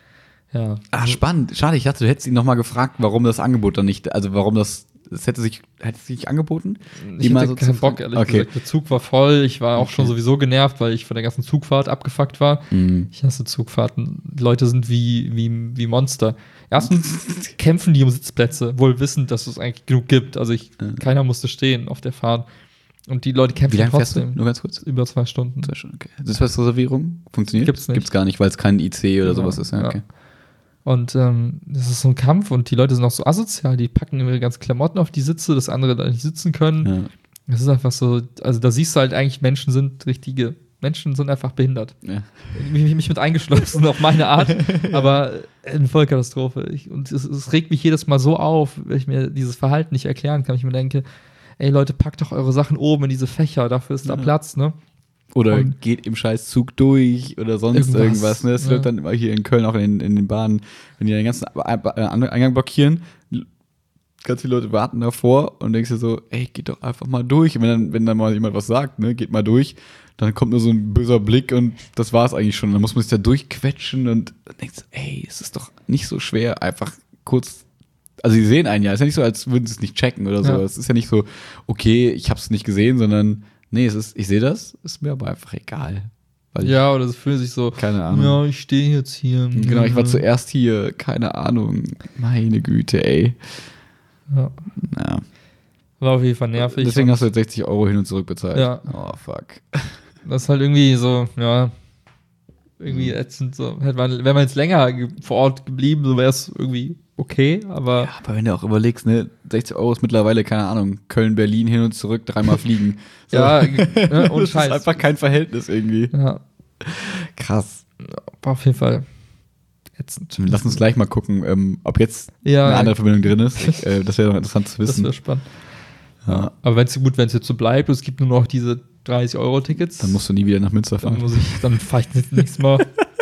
Speaker 1: ja.
Speaker 2: Ah, spannend. Schade, ich dachte, du hättest ihn noch mal gefragt, warum das Angebot dann nicht, also warum das hätte sich nicht angeboten?
Speaker 1: Ich
Speaker 2: Ihn mal
Speaker 1: hatte
Speaker 2: so
Speaker 1: keinen
Speaker 2: zu
Speaker 1: Bock,
Speaker 2: fragen?
Speaker 1: ehrlich
Speaker 2: Okay.
Speaker 1: gesagt. Der Zug war voll. Ich war auch schon sowieso genervt, weil ich von der ganzen Zugfahrt abgefuckt war. Ich hasse Zugfahrten. Die Leute sind wie Monster. Erstens kämpfen die um Sitzplätze, wohl wissend, dass es eigentlich genug gibt. Also keiner musste stehen auf der Fahrt. Und die Leute kämpfen
Speaker 2: Wie lange fährst du?
Speaker 1: trotzdem.
Speaker 2: Nur ganz kurz.
Speaker 1: Über 2 Stunden.
Speaker 2: Okay. Sitzplatzreservierung funktioniert?
Speaker 1: Gibt's nicht.
Speaker 2: Gibt's gar nicht, weil es kein IC oder
Speaker 1: Genau,
Speaker 2: sowas ist. Ja,
Speaker 1: ja.
Speaker 2: okay.
Speaker 1: Und das ist so ein Kampf und die Leute sind auch so asozial. Die packen ihre ganzen Klamotten auf die Sitze, dass andere da nicht sitzen können.
Speaker 2: Ja.
Speaker 1: Das ist einfach so, also da siehst du halt eigentlich, Menschen sind einfach behindert.
Speaker 2: Ja.
Speaker 1: Mich mit eingeschlossen, auf meine Art. Aber eine Vollkatastrophe. Es regt mich jedes Mal so auf, wenn ich mir dieses Verhalten nicht erklären kann. Ich mir denke, ey Leute, packt doch eure Sachen oben in diese Fächer, dafür ist da Platz, ne?
Speaker 2: Oder
Speaker 1: Und-
Speaker 2: geht im Scheißzug durch oder sonst irgendwas. Ne? Das wird dann immer hier in Köln auch in den Bahnen, wenn die den ganzen Eingang blockieren, ganz viele Leute warten davor und denkst dir so, ey, geht doch einfach mal durch. Und wenn dann mal jemand was sagt, ne, geht mal durch, dann kommt nur so ein böser Blick und das war's eigentlich schon. Dann muss man sich da durchquetschen und dann denkst du, ey, es ist doch nicht so schwer, einfach kurz. Also sie sehen einen ja, es ist ja nicht so, als würden sie es nicht checken oder so.
Speaker 1: Ja.
Speaker 2: Es ist ja nicht so, okay, ich hab's nicht gesehen, sondern nee, ich sehe das, ist mir aber einfach egal. Weil
Speaker 1: Ja, oder es fühlt sich so,
Speaker 2: keine Ahnung.
Speaker 1: ja, ich stehe jetzt hier.
Speaker 2: Genau, ich war zuerst hier, keine Ahnung. Meine Güte, ey.
Speaker 1: Ja.
Speaker 2: Ja.
Speaker 1: War auf jeden Fall nervig.
Speaker 2: Deswegen
Speaker 1: Und
Speaker 2: hast du jetzt 60 Euro hin und zurück bezahlt.
Speaker 1: Ja.
Speaker 2: Oh, fuck.
Speaker 1: das ist halt irgendwie so, ja, irgendwie ätzend. So. Wäre man jetzt länger vor Ort geblieben, so wäre es irgendwie okay, aber
Speaker 2: Ja, aber wenn du auch überlegst, ne, 60 Euro ist mittlerweile, keine Ahnung, Köln, Berlin hin und zurück, 3-mal fliegen. So.
Speaker 1: ja, ne, und
Speaker 2: das ist
Speaker 1: Scheiß.
Speaker 2: einfach kein Verhältnis irgendwie.
Speaker 1: Ja,
Speaker 2: Krass.
Speaker 1: war auf jeden Fall ätzend.
Speaker 2: Lass uns gleich mal gucken, ob jetzt
Speaker 1: Ja,
Speaker 2: eine andere Verbindung drin ist. Das wäre doch interessant zu
Speaker 1: das
Speaker 2: wissen.
Speaker 1: wäre spannend.
Speaker 2: Ja.
Speaker 1: Aber wenn es jetzt so bleibt und es gibt nur noch diese 30-Euro-Tickets,
Speaker 2: Dann musst du nie wieder nach Münster fahren.
Speaker 1: dann fahre ich nächstes Mal.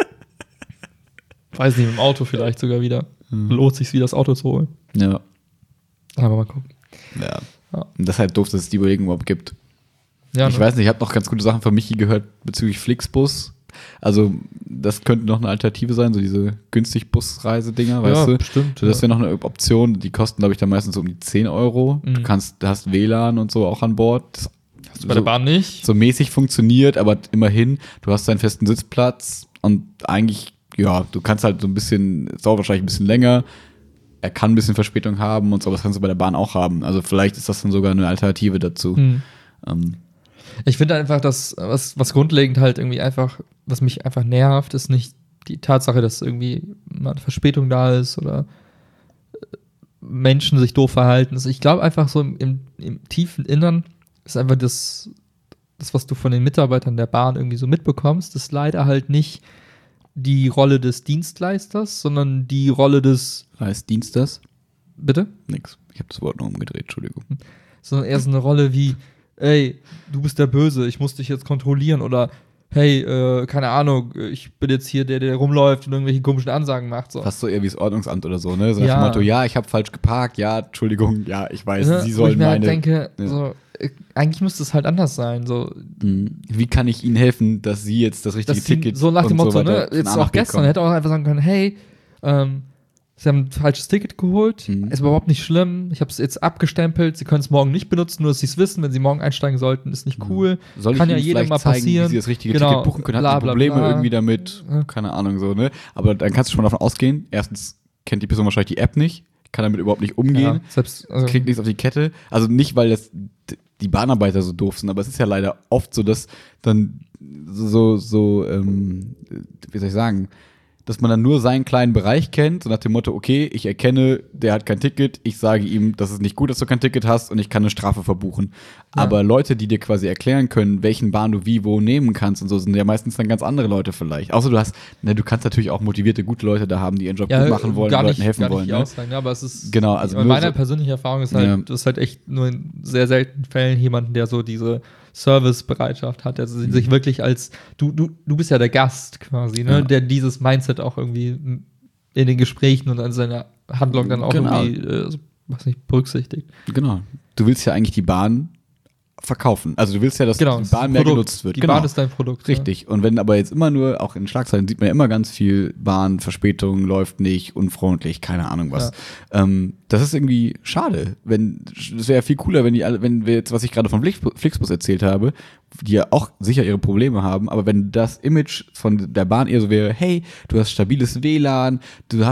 Speaker 1: Weiß nicht, mit dem Auto vielleicht sogar wieder. Lohnt sich wieder das Auto zu holen.
Speaker 2: Ja.
Speaker 1: Aber mal gucken.
Speaker 2: Ja.
Speaker 1: Ja.
Speaker 2: Und das ist halt doof, dass es die Überlegung überhaupt gibt.
Speaker 1: Ja,
Speaker 2: Ich weiß nicht, ich habe noch ganz gute Sachen von Michi gehört bezüglich Flixbus. Also, das könnte noch eine Alternative sein, so diese günstig Busreise-Dinger, weißt du?
Speaker 1: bestimmt.
Speaker 2: So, das wäre noch eine Option, die kosten, glaube ich, dann meistens so um die 10 Euro.
Speaker 1: Mhm.
Speaker 2: Du hast WLAN und so auch an Bord. Das
Speaker 1: Hast du bei der Bahn nicht?
Speaker 2: so mäßig funktioniert, aber immerhin, du hast deinen festen Sitzplatz und eigentlich, ja, du kannst halt so ein bisschen, es dauert wahrscheinlich ein bisschen länger, er kann ein bisschen Verspätung haben und so, was kannst du bei der Bahn auch haben. Also vielleicht ist das dann sogar eine Alternative dazu.
Speaker 1: Hm.
Speaker 2: Ähm,
Speaker 1: Ich finde einfach, dass was grundlegend halt irgendwie einfach, was mich einfach nervt, ist nicht die Tatsache, dass irgendwie mal eine Verspätung da ist oder Menschen sich doof verhalten. Also ich glaube einfach so im tiefen Innern ist einfach das, was du von den Mitarbeitern der Bahn irgendwie so mitbekommst, ist leider halt nicht die Rolle des Dienstleisters, sondern die Rolle des
Speaker 2: Heißt Diensters?
Speaker 1: Bitte?
Speaker 2: Nix. Ich habe das Wort noch umgedreht, Entschuldigung.
Speaker 1: Sondern eher so eine Rolle wie, ey, du bist der Böse, ich muss dich jetzt kontrollieren oder hey, keine Ahnung, ich bin jetzt hier der rumläuft und irgendwelche komischen Ansagen macht. So.
Speaker 2: Fast so eher wie das Ordnungsamt oder so, ne? So nach
Speaker 1: Ja.
Speaker 2: dem Motto, ja, ich habe falsch geparkt, ja, Entschuldigung, ja, ich weiß,
Speaker 1: Ne?
Speaker 2: Sie
Speaker 1: Wo ich
Speaker 2: sollen
Speaker 1: mir
Speaker 2: meine...
Speaker 1: halt denke,
Speaker 2: Ja.
Speaker 1: so, eigentlich müsste es halt anders sein. So,
Speaker 2: Wie kann ich Ihnen helfen, dass Sie jetzt das richtige
Speaker 1: dass sie,
Speaker 2: Ticket
Speaker 1: so nach dem
Speaker 2: und
Speaker 1: Motto,
Speaker 2: so weiter
Speaker 1: ne,
Speaker 2: von
Speaker 1: jetzt
Speaker 2: A nach
Speaker 1: auch
Speaker 2: B
Speaker 1: gestern,
Speaker 2: kommen?
Speaker 1: hätte auch einfach sagen können, hey, Sie haben ein falsches Ticket geholt, ist überhaupt nicht schlimm, ich habe es jetzt abgestempelt, Sie können es morgen nicht benutzen, nur dass Sie es wissen, wenn Sie morgen einsteigen sollten, ist nicht cool.
Speaker 2: Soll
Speaker 1: Kann
Speaker 2: ich
Speaker 1: ja
Speaker 2: Ihnen
Speaker 1: jedem
Speaker 2: vielleicht
Speaker 1: mal
Speaker 2: zeigen,
Speaker 1: passieren.
Speaker 2: wie Sie das richtige
Speaker 1: Genau,
Speaker 2: Ticket buchen können? Hatten
Speaker 1: bla,
Speaker 2: Sie
Speaker 1: bla,
Speaker 2: Probleme
Speaker 1: bla.
Speaker 2: irgendwie damit?
Speaker 1: Ja.
Speaker 2: Keine Ahnung, so, ne? Aber dann kannst du schon mal davon ausgehen, erstens kennt die Person wahrscheinlich die App nicht, kann damit überhaupt nicht umgehen,
Speaker 1: Selbst, also,
Speaker 2: kriegt nichts auf die Kette. Also nicht, weil die Bahnarbeiter so doof sind, aber es ist ja leider oft so, dass dann wie soll ich sagen, dass man dann nur seinen kleinen Bereich kennt, so nach dem Motto, okay, ich erkenne, der hat kein Ticket, ich sage ihm, das ist nicht gut, dass du kein Ticket hast und ich kann eine Strafe verbuchen.
Speaker 1: Ja.
Speaker 2: Aber Leute, die dir quasi erklären können, welchen Bahn du wie, wo nehmen kannst und so, sind ja meistens dann ganz andere Leute vielleicht. Außer du kannst natürlich auch motivierte, gute Leute da haben, die ihren Job gut machen wollen und Leuten helfen wollen.
Speaker 1: Nicht
Speaker 2: ne?
Speaker 1: aussagen, aber es ist,
Speaker 2: Genau, also nur
Speaker 1: meine
Speaker 2: so-
Speaker 1: persönliche Erfahrung ist halt,
Speaker 2: Ja.
Speaker 1: du hast halt echt nur in sehr seltenen Fällen jemanden, der so diese Servicebereitschaft hat, der sich wirklich als, du bist ja der Gast quasi, ne,
Speaker 2: Ja.
Speaker 1: der dieses Mindset auch irgendwie in den Gesprächen und an seiner Handlung dann auch
Speaker 2: Genau.
Speaker 1: irgendwie, was nicht, berücksichtigt.
Speaker 2: Genau. Du willst ja eigentlich die Bahn verkaufen. Also du willst ja, dass
Speaker 1: Genau,
Speaker 2: die
Speaker 1: es ist
Speaker 2: Bahn
Speaker 1: ein
Speaker 2: mehr
Speaker 1: Produkt.
Speaker 2: genutzt wird.
Speaker 1: Die
Speaker 2: Genau.
Speaker 1: Bahn ist dein Produkt.
Speaker 2: Richtig. Und wenn aber jetzt immer nur, auch in Schlagzeilen sieht man ja immer ganz viel Bahnverspätung, läuft nicht, unfreundlich, keine Ahnung was. Das ist irgendwie schade. Das wäre ja viel cooler, wenn wir jetzt, was ich gerade von Flixbus erzählt habe, die ja auch sicher ihre Probleme haben, aber wenn das Image von der Bahn eher so wäre, hey, du hast stabiles WLAN, du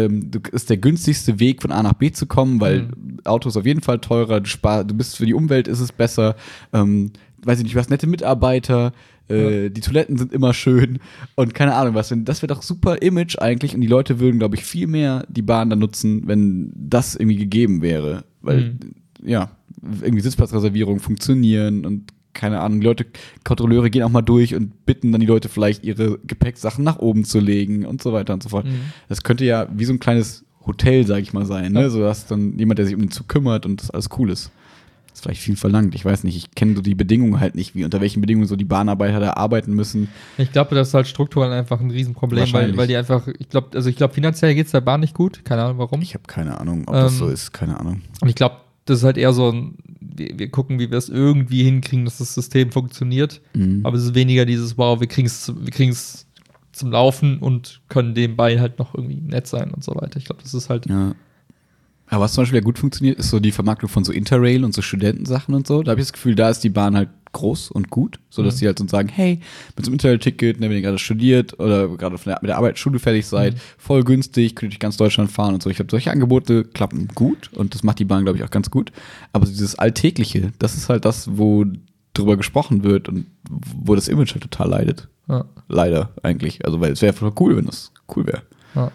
Speaker 2: ist der günstigste Weg von A nach B zu kommen, weil Auto ist auf jeden Fall teurer, du bist für die Umwelt ist es besser, weiß ich nicht, du hast nette Mitarbeiter, die Toiletten sind immer schön und keine Ahnung was. Das wäre doch super Image eigentlich und die Leute würden, glaube ich, viel mehr die Bahn dann nutzen, wenn das irgendwie gegeben wäre. Weil, irgendwie Sitzplatzreservierungen funktionieren und keine Ahnung, Kontrolleure gehen auch mal durch und bitten dann die Leute vielleicht, ihre Gepäcksachen nach oben zu legen und so weiter und so fort. Das könnte ja wie so ein kleines Hotel, sag ich mal, sein, ne? So dass dann jemand, der sich um den Zug kümmert und das alles cool ist. Das ist vielleicht viel verlangt. Ich weiß nicht, ich kenne so die Bedingungen halt nicht, unter welchen Bedingungen so die Bahnarbeiter da arbeiten müssen.
Speaker 1: Ich glaube, das ist halt strukturell einfach ein Riesenproblem,
Speaker 2: Wahrscheinlich.
Speaker 1: weil die einfach, ich glaube, finanziell geht es der Bahn nicht gut, keine Ahnung warum.
Speaker 2: Ich habe keine Ahnung, ob das so ist, keine Ahnung.
Speaker 1: Und ich glaube, das ist halt eher so ein, wir gucken, wie wir es irgendwie hinkriegen, dass das System funktioniert. Aber es ist weniger dieses, wow, wir kriegen es zum Laufen und können nebenbei halt noch irgendwie nett sein und so weiter. Ich glaube, das ist halt.
Speaker 2: Ja. Aber was zum Beispiel ja gut funktioniert, ist so die Vermarktung von so Interrail und so Studentensachen und so. Da habe ich das Gefühl, da ist die Bahn halt groß und gut, sodass die halt so sagen, hey, mit so einem Interrail-Ticket, wenn ihr gerade studiert oder gerade mit der Arbeit Schule fertig seid, voll günstig, könnt ihr durch ganz Deutschland fahren und so. Ich glaube, solche Angebote klappen gut und das macht die Bahn, glaube ich, auch ganz gut. Aber dieses Alltägliche, das ist halt das, wo drüber gesprochen wird und wo das Image halt total leidet.
Speaker 1: Ja.
Speaker 2: Leider eigentlich. Also, weil es wäre voll cool, wenn das cool wäre.
Speaker 1: Ja.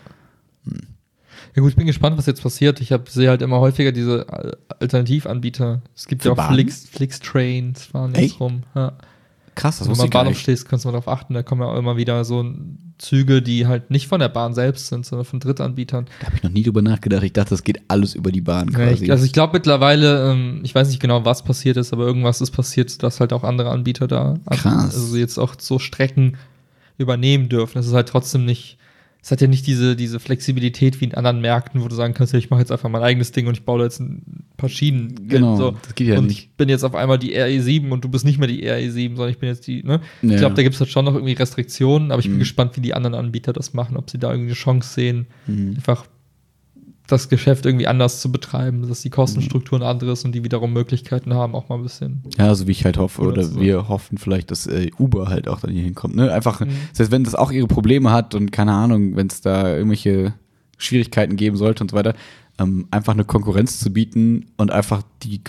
Speaker 1: Ja gut, ich bin gespannt, was jetzt passiert. Ich sehe halt immer häufiger diese Alternativanbieter. Es gibt ja
Speaker 2: Für
Speaker 1: auch
Speaker 2: Bahnen?
Speaker 1: Flix-Trains, fahren
Speaker 2: Echt?
Speaker 1: jetzt rum. Ja.
Speaker 2: Krass, das
Speaker 1: Wenn du
Speaker 2: wusste
Speaker 1: am
Speaker 2: ich gar
Speaker 1: Bahnhof
Speaker 2: nicht.
Speaker 1: stehst, kannst du mal darauf achten, da kommen ja auch immer wieder so Züge, die halt nicht von der Bahn selbst sind, sondern von Drittanbietern.
Speaker 2: Da habe ich noch nie drüber nachgedacht. Ich dachte, das geht alles über die Bahn
Speaker 1: Ja,
Speaker 2: quasi.
Speaker 1: ich glaube mittlerweile, ich weiß nicht genau, was passiert ist, aber irgendwas ist passiert, dass halt auch andere Anbieter da
Speaker 2: Krass.
Speaker 1: also jetzt auch so Strecken übernehmen dürfen. Es ist halt trotzdem nicht, es hat ja nicht diese Flexibilität wie in anderen Märkten, wo du sagen kannst, ja, ich mache jetzt einfach mein eigenes Ding und ich baue da jetzt ein paar Schienen.
Speaker 2: Genau,
Speaker 1: so.
Speaker 2: das geht ja
Speaker 1: und
Speaker 2: nicht.
Speaker 1: ich bin jetzt auf einmal die RE7 und du bist nicht mehr die RE7, sondern ich bin jetzt die, ne?
Speaker 2: Ja.
Speaker 1: Ich glaube, da gibt es halt schon noch irgendwie Restriktionen, aber ich bin gespannt, wie die anderen Anbieter das machen, ob sie da irgendwie eine Chance sehen, einfach das Geschäft irgendwie anders zu betreiben, dass die Kostenstruktur eine andere ist und die wiederum Möglichkeiten haben, auch mal ein bisschen.
Speaker 2: Ja, so wie ich halt hoffe,
Speaker 1: Oder
Speaker 2: oder
Speaker 1: so.
Speaker 2: wir hoffen vielleicht, dass Uber halt auch dann hier hinkommt. Ne? Einfach, selbst wenn das auch ihre Probleme hat und keine Ahnung, wenn es da irgendwelche Schwierigkeiten geben sollte und so weiter, einfach eine Konkurrenz zu bieten und einfach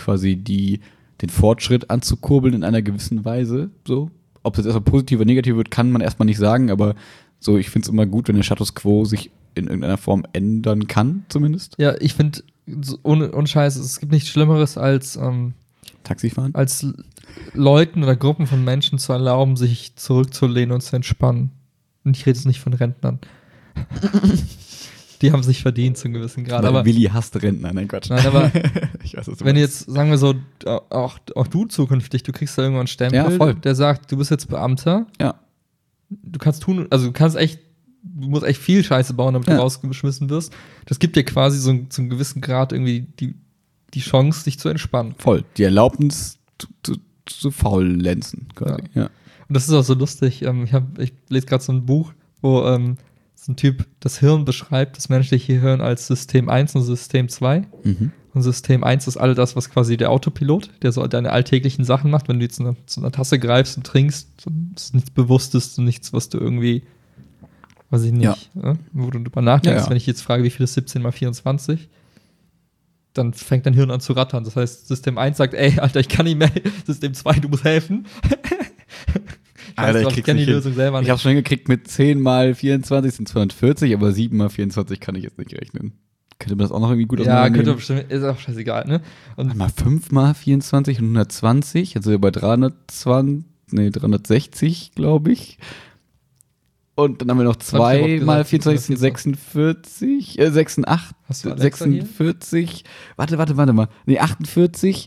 Speaker 2: den Fortschritt anzukurbeln in einer gewissen Weise. So. Ob das erstmal positiv oder negativ wird, kann man erstmal nicht sagen, aber so, ich finde es immer gut, wenn der Status Quo sich in irgendeiner Form ändern kann, zumindest.
Speaker 1: Ja, ich finde, ohne Scheiß, es gibt nichts Schlimmeres als
Speaker 2: Taxifahren?
Speaker 1: als Leuten oder Gruppen von Menschen zu erlauben, sich zurückzulehnen und zu entspannen. Und ich rede jetzt nicht von Rentnern. Die haben sich verdient zu einem gewissen Grad.
Speaker 2: Weil
Speaker 1: Aber
Speaker 2: Willi hasst Rentner, nein, Quatsch.
Speaker 1: Nein, aber
Speaker 2: ich weiß, was du
Speaker 1: wenn
Speaker 2: meinst.
Speaker 1: jetzt, sagen wir so, auch du zukünftig, du kriegst da irgendwann einen Stempel,
Speaker 2: Ja, voll.
Speaker 1: der sagt, du bist jetzt Beamter.
Speaker 2: Ja.
Speaker 1: Du kannst tun, also du musst echt viel Scheiße bauen, damit du rausgeschmissen wirst. Das gibt dir quasi so zu einem gewissen Grad irgendwie die Chance, dich zu entspannen.
Speaker 2: Voll. Die Erlaubnis zu faulenzen, quasi. Ja.
Speaker 1: Und das ist auch so lustig. Ich lese gerade so ein Buch, wo so ein Typ das Hirn beschreibt, das menschliche Hirn als System 1 und System 2.
Speaker 2: Mhm.
Speaker 1: Und System 1 ist all das, was quasi der Autopilot, der so deine alltäglichen Sachen macht. Wenn du jetzt zu einer Tasse greifst und trinkst, dann ist nichts Bewusstes und nichts, was du irgendwie, weiß ich nicht, wo du drüber nachdenkst.
Speaker 2: Ja.
Speaker 1: Wenn ich jetzt frage, wie viel ist 17 mal 24, dann fängt dein Hirn an zu rattern. Das heißt, System 1 sagt, ey, Alter, ich kann nicht mehr. System 2, du musst helfen.
Speaker 2: Alter,
Speaker 1: ich kenne die Lösung selber nicht.
Speaker 2: Ich hab's schon hingekriegt mit 10 mal 24 sind 240, aber 7 mal 24 kann ich jetzt nicht rechnen. Könnte man das auch noch irgendwie gut
Speaker 1: Ja,
Speaker 2: auseinandernehmen?
Speaker 1: könnte bestimmt, ist auch scheißegal, ne? Und
Speaker 2: Mal 5 mal 24 und 120, also bei 360, glaube ich. Und dann haben wir noch 2 mal 24 sind 46, 86,
Speaker 1: Hast du Alexa hier?
Speaker 2: 46, warte mal. Nee, 48,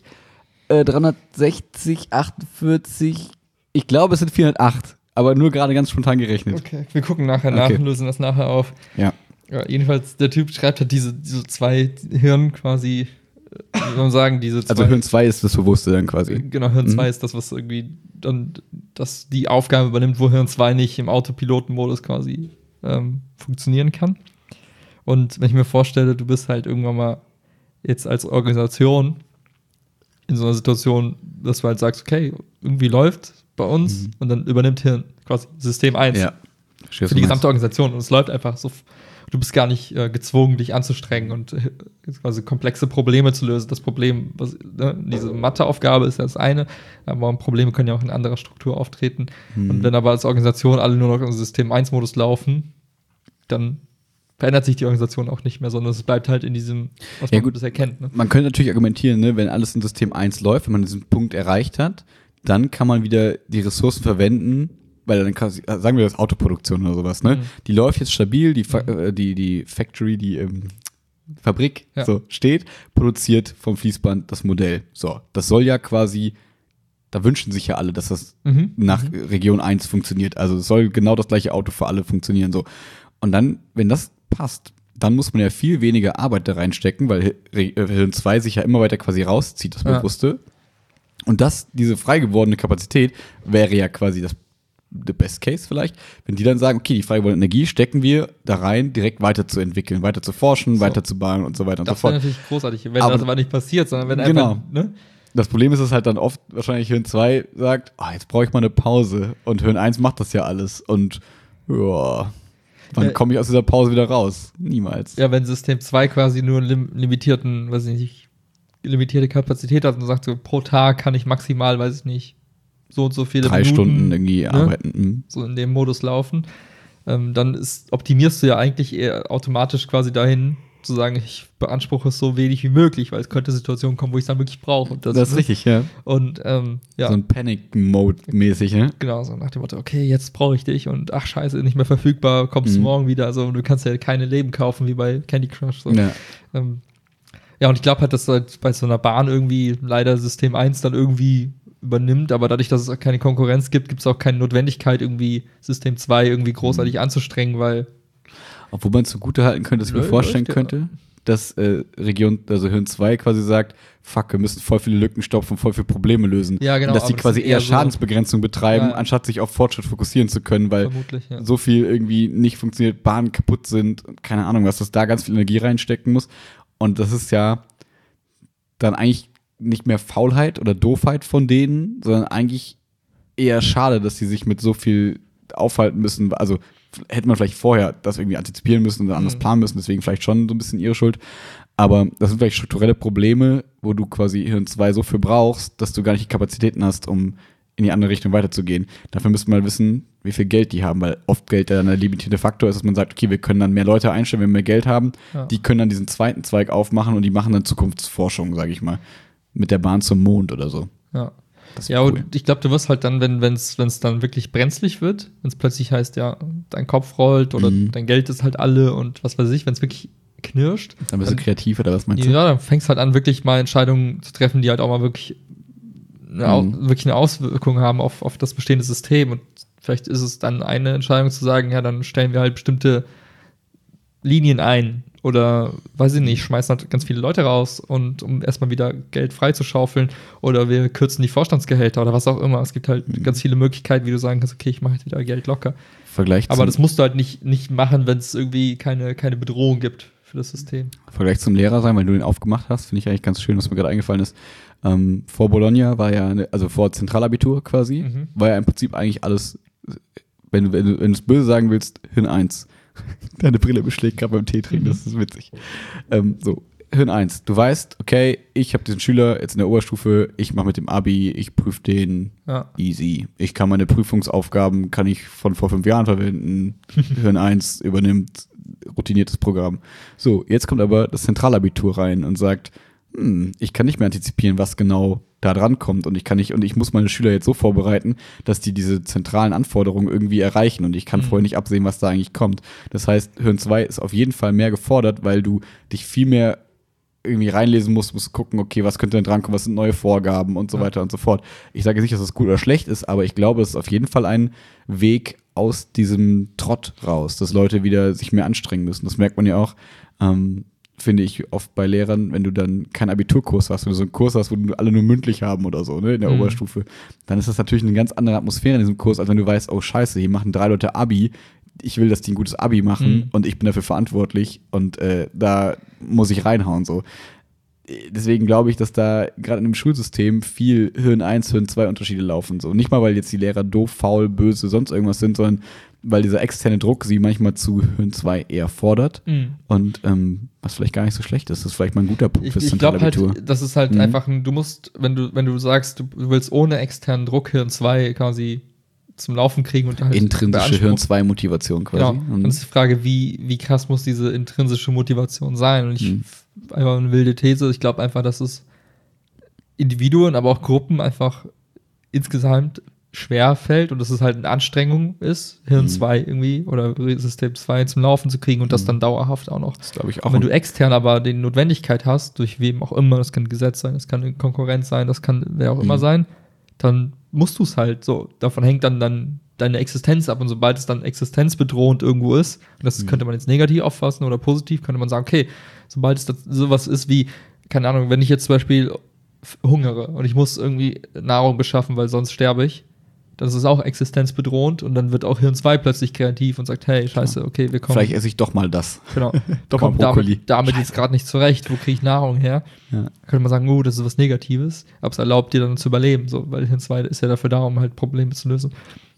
Speaker 2: 360, 48, ich glaube es sind 408, aber nur gerade ganz spontan gerechnet.
Speaker 1: okay, wir gucken nachher nach und lösen das nachher auf.
Speaker 2: Ja.
Speaker 1: Ja, jedenfalls, der Typ schreibt halt diese zwei Hirn quasi, wie soll man sagen, diese zwei.
Speaker 2: Also Hirn 2 ist das Bewusste dann quasi.
Speaker 1: Genau, Hirn 2 ist das, was irgendwie dann das die Aufgabe übernimmt, wo Hirn 2 nicht im Autopilotenmodus quasi funktionieren kann. Und wenn ich mir vorstelle, du bist halt irgendwann mal jetzt als Organisation in so einer Situation, dass du halt sagst, okay, irgendwie läuft bei uns und dann übernimmt Hirn quasi System 1
Speaker 2: Ja.
Speaker 1: für die gesamte Organisation und es läuft einfach so. Du bist gar nicht gezwungen, dich anzustrengen und quasi komplexe Probleme zu lösen. Das Problem, diese Matheaufgabe ist ja das eine, aber Probleme können ja auch in anderer Struktur auftreten. Und wenn aber als Organisation alle nur noch im System-1-Modus laufen, dann verändert sich die Organisation auch nicht mehr, sondern es bleibt halt in diesem, was man bisher kennt. Ne?
Speaker 2: Man könnte natürlich argumentieren, ne, wenn alles in System 1 läuft, wenn man diesen Punkt erreicht hat, dann kann man wieder die Ressourcen verwenden, weil dann kann, sagen wir das Autoproduktion oder sowas, ne? Die läuft jetzt stabil, die Factory, die Fabrik so steht, produziert vom Fließband das Modell. So, das soll ja quasi, da wünschen sich ja alle, dass das nach Region 1 funktioniert. Also es soll genau das gleiche Auto für alle funktionieren. So. Und dann, wenn das passt, dann muss man ja viel weniger Arbeit da reinstecken, weil Hirn 2 sich ja immer weiter quasi rauszieht, das Bewusste. Und diese frei gewordene Kapazität wäre ja quasi the best case vielleicht, wenn die dann sagen, okay, die frei gewordene Energie stecken wir da rein, direkt weiterzuentwickeln, weiter zu forschen, weiter zu bauen und so weiter und so fort.
Speaker 1: Das wäre natürlich großartig, wenn das aber nicht passiert, sondern wenn einfach, ne?
Speaker 2: Das Problem ist, dass halt dann oft wahrscheinlich Hirn 2 sagt, jetzt brauche ich mal eine Pause und Hirn 1 macht das ja alles und ja, wann komme ich aus dieser Pause wieder raus? Niemals.
Speaker 1: Ja, wenn System 2 quasi nur limitierten, weiß ich nicht, limitierte Kapazität hat und sagt so, pro Tag kann ich maximal, weiß ich nicht, so und so viele
Speaker 2: 3
Speaker 1: Minuten,
Speaker 2: Stunden irgendwie arbeiten.
Speaker 1: So in dem Modus laufen, dann optimierst du ja eigentlich eher automatisch quasi dahin, zu sagen, ich beanspruche es so wenig wie möglich, weil es könnte Situationen kommen, wo ich es dann wirklich brauche. Und
Speaker 2: das ist richtig, ja.
Speaker 1: Und
Speaker 2: So ein Panic-Mode-mäßig, ne?
Speaker 1: Genau, so nach dem Motto, okay, jetzt brauche ich dich und ach scheiße, nicht mehr verfügbar, kommst du morgen wieder. Also du kannst ja keine Leben kaufen, wie bei Candy Crush. So.
Speaker 2: Ja.
Speaker 1: Ja, und ich glaube halt, dass halt bei so einer Bahn irgendwie leider System 1 dann irgendwie übernimmt, aber dadurch, dass es keine Konkurrenz gibt, gibt es auch keine Notwendigkeit, irgendwie System 2 irgendwie großartig anzustrengen, weil
Speaker 2: obwohl man es zugute halten könnte, dass ich mir vorstellen könnte, dass also Hirn 2 quasi sagt, fuck, wir müssen voll viele Lücken stopfen, voll viele Probleme lösen.
Speaker 1: Ja, genau.
Speaker 2: Und dass die quasi eher Schadensbegrenzung betreiben,
Speaker 1: Ja.
Speaker 2: anstatt sich auf Fortschritt fokussieren zu können, weil
Speaker 1: ja.
Speaker 2: so viel irgendwie nicht funktioniert, Bahnen kaputt sind, keine Ahnung was, dass da ganz viel Energie reinstecken muss. Und das ist ja dann eigentlich nicht mehr Faulheit oder Doofheit von denen, sondern eigentlich eher schade, dass sie sich mit so viel aufhalten müssen. Also hätte man vielleicht vorher das irgendwie antizipieren müssen oder anders planen müssen, deswegen vielleicht schon so ein bisschen ihre Schuld. Aber das sind vielleicht strukturelle Probleme, wo du quasi Hirn 2 so für brauchst, dass du gar nicht die Kapazitäten hast, um in die andere Richtung weiterzugehen. Dafür müsste man wissen, wie viel Geld die haben, weil oft Geld ja dann der limitierte Faktor ist, dass man sagt, okay, wir können dann mehr Leute einstellen, wenn wir mehr Geld haben. Ja. Die können dann diesen zweiten Zweig aufmachen und die machen dann Zukunftsforschung, sage ich mal. mit der Bahn zum Mond oder so.
Speaker 1: Ja.
Speaker 2: Das
Speaker 1: Ja,
Speaker 2: cool.
Speaker 1: und ich glaube, du wirst halt dann, wenn es dann wirklich brenzlig wird, wenn es plötzlich heißt, ja, dein Kopf rollt oder dein Geld ist halt alle und was weiß ich, wenn es wirklich knirscht.
Speaker 2: Dann bist du kreativ oder was meinst du?
Speaker 1: Ja, dann fängst halt an, wirklich mal Entscheidungen zu treffen, die halt auch mal wirklich eine Auswirkung haben auf das bestehende System. Und vielleicht ist es dann eine Entscheidung zu sagen, ja, dann stellen wir halt bestimmte Linien ein. Oder, weiß ich nicht, schmeißen halt ganz viele Leute raus und um erstmal wieder Geld freizuschaufeln. Oder wir kürzen die Vorstandsgehälter oder was auch immer. Es gibt halt ganz viele Möglichkeiten, wie du sagen kannst, okay, ich mache jetzt wieder Geld locker. Aber das musst du halt nicht machen, wenn es irgendwie keine Bedrohung gibt für das System.
Speaker 2: Vergleich zum Lehrer sein, weil du den aufgemacht hast, finde ich eigentlich ganz schön, was mir gerade eingefallen ist. Vor Bologna war ja, also vor Zentralabitur quasi, war ja im Prinzip eigentlich alles, wenn du es böse sagen willst, Hirn 1. Deine Brille beschlägt gerade beim Tee trinken, das ist witzig. Hirn 1. Du weißt, okay, ich habe diesen Schüler jetzt in der Oberstufe, ich mache mit dem Abi, ich prüfe den easy. Ich kann meine Prüfungsaufgaben, kann ich von vor 5 Jahren verwenden. Hirn 1 übernimmt routiniertes Programm. So, jetzt kommt aber das Zentralabitur rein und sagt, ich kann nicht mehr antizipieren, was genau da dran kommt und ich muss meine Schüler jetzt so vorbereiten, dass die diese zentralen Anforderungen irgendwie erreichen und ich kann vorher nicht absehen, was da eigentlich kommt. Das heißt, Hirn 2 ist auf jeden Fall mehr gefordert, weil du dich viel mehr irgendwie reinlesen musst gucken, okay, was könnte denn drankommen, was sind neue Vorgaben und so weiter und so fort. Ich sage jetzt nicht, dass das gut oder schlecht ist, aber ich glaube, es ist auf jeden Fall ein Weg aus diesem Trott raus, dass Leute wieder sich mehr anstrengen müssen. Das merkt man ja auch, finde ich oft bei Lehrern, wenn du dann keinen Abiturkurs hast, wenn du so einen Kurs hast, wo alle nur mündlich haben oder so, ne, in der Oberstufe, dann ist das natürlich eine ganz andere Atmosphäre in diesem Kurs, als wenn du weißt, oh scheiße, hier machen 3 Leute Abi, ich will, dass die ein gutes Abi machen und ich bin dafür verantwortlich und da muss ich reinhauen, so. Deswegen glaube ich, dass da gerade in dem Schulsystem viel Hirn 1, Hirn 2 Unterschiede laufen, so. Nicht mal, weil jetzt die Lehrer doof, faul, böse, sonst irgendwas sind, sondern weil dieser externe Druck sie manchmal zu Hirn 2 eher fordert und was vielleicht gar nicht so schlecht ist. Das ist vielleicht mal ein guter Punkt fürs Zentralabitur.
Speaker 1: Ich glaube halt, das ist halt einfach du musst, wenn du sagst, du willst ohne externen Druck Hirn 2 quasi zum Laufen kriegen und halt
Speaker 2: intrinsische Hirn 2 Motivation quasi.
Speaker 1: Genau. Dann ist die Frage, wie krass muss diese intrinsische Motivation sein? Und einfach eine wilde These, ich glaube einfach, dass es Individuen, aber auch Gruppen einfach insgesamt schwer fällt und dass es halt eine Anstrengung ist, Hirn 2 irgendwie oder System 2 zum Laufen zu kriegen und das dann dauerhaft auch noch.
Speaker 2: Das glaube ich auch.
Speaker 1: Und wenn du extern aber die Notwendigkeit hast, durch wem auch immer, das kann ein Gesetz sein, das kann eine Konkurrenz sein, das kann wer auch immer sein, dann musst du es halt so. Davon hängt dann deine Existenz ab und sobald es dann existenzbedrohend irgendwo ist, und das könnte man jetzt negativ auffassen oder positiv, könnte man sagen, okay, sobald es sowas ist wie, keine Ahnung, wenn ich jetzt zum Beispiel hungere und ich muss irgendwie Nahrung beschaffen, weil sonst sterbe ich, das ist auch existenzbedrohend und dann wird auch Hirn 2 plötzlich kreativ und sagt, hey, scheiße, okay, wir kommen.
Speaker 2: Vielleicht esse ich doch mal das.
Speaker 1: Genau.
Speaker 2: Doch mal Brokkoli.
Speaker 1: Damit jetzt gerade nicht zurecht, wo kriege ich Nahrung her? Ja. Da könnte man sagen, das ist was Negatives, aber es erlaubt dir dann zu überleben, so, weil Hirn 2 ist ja dafür da, um halt Probleme zu lösen.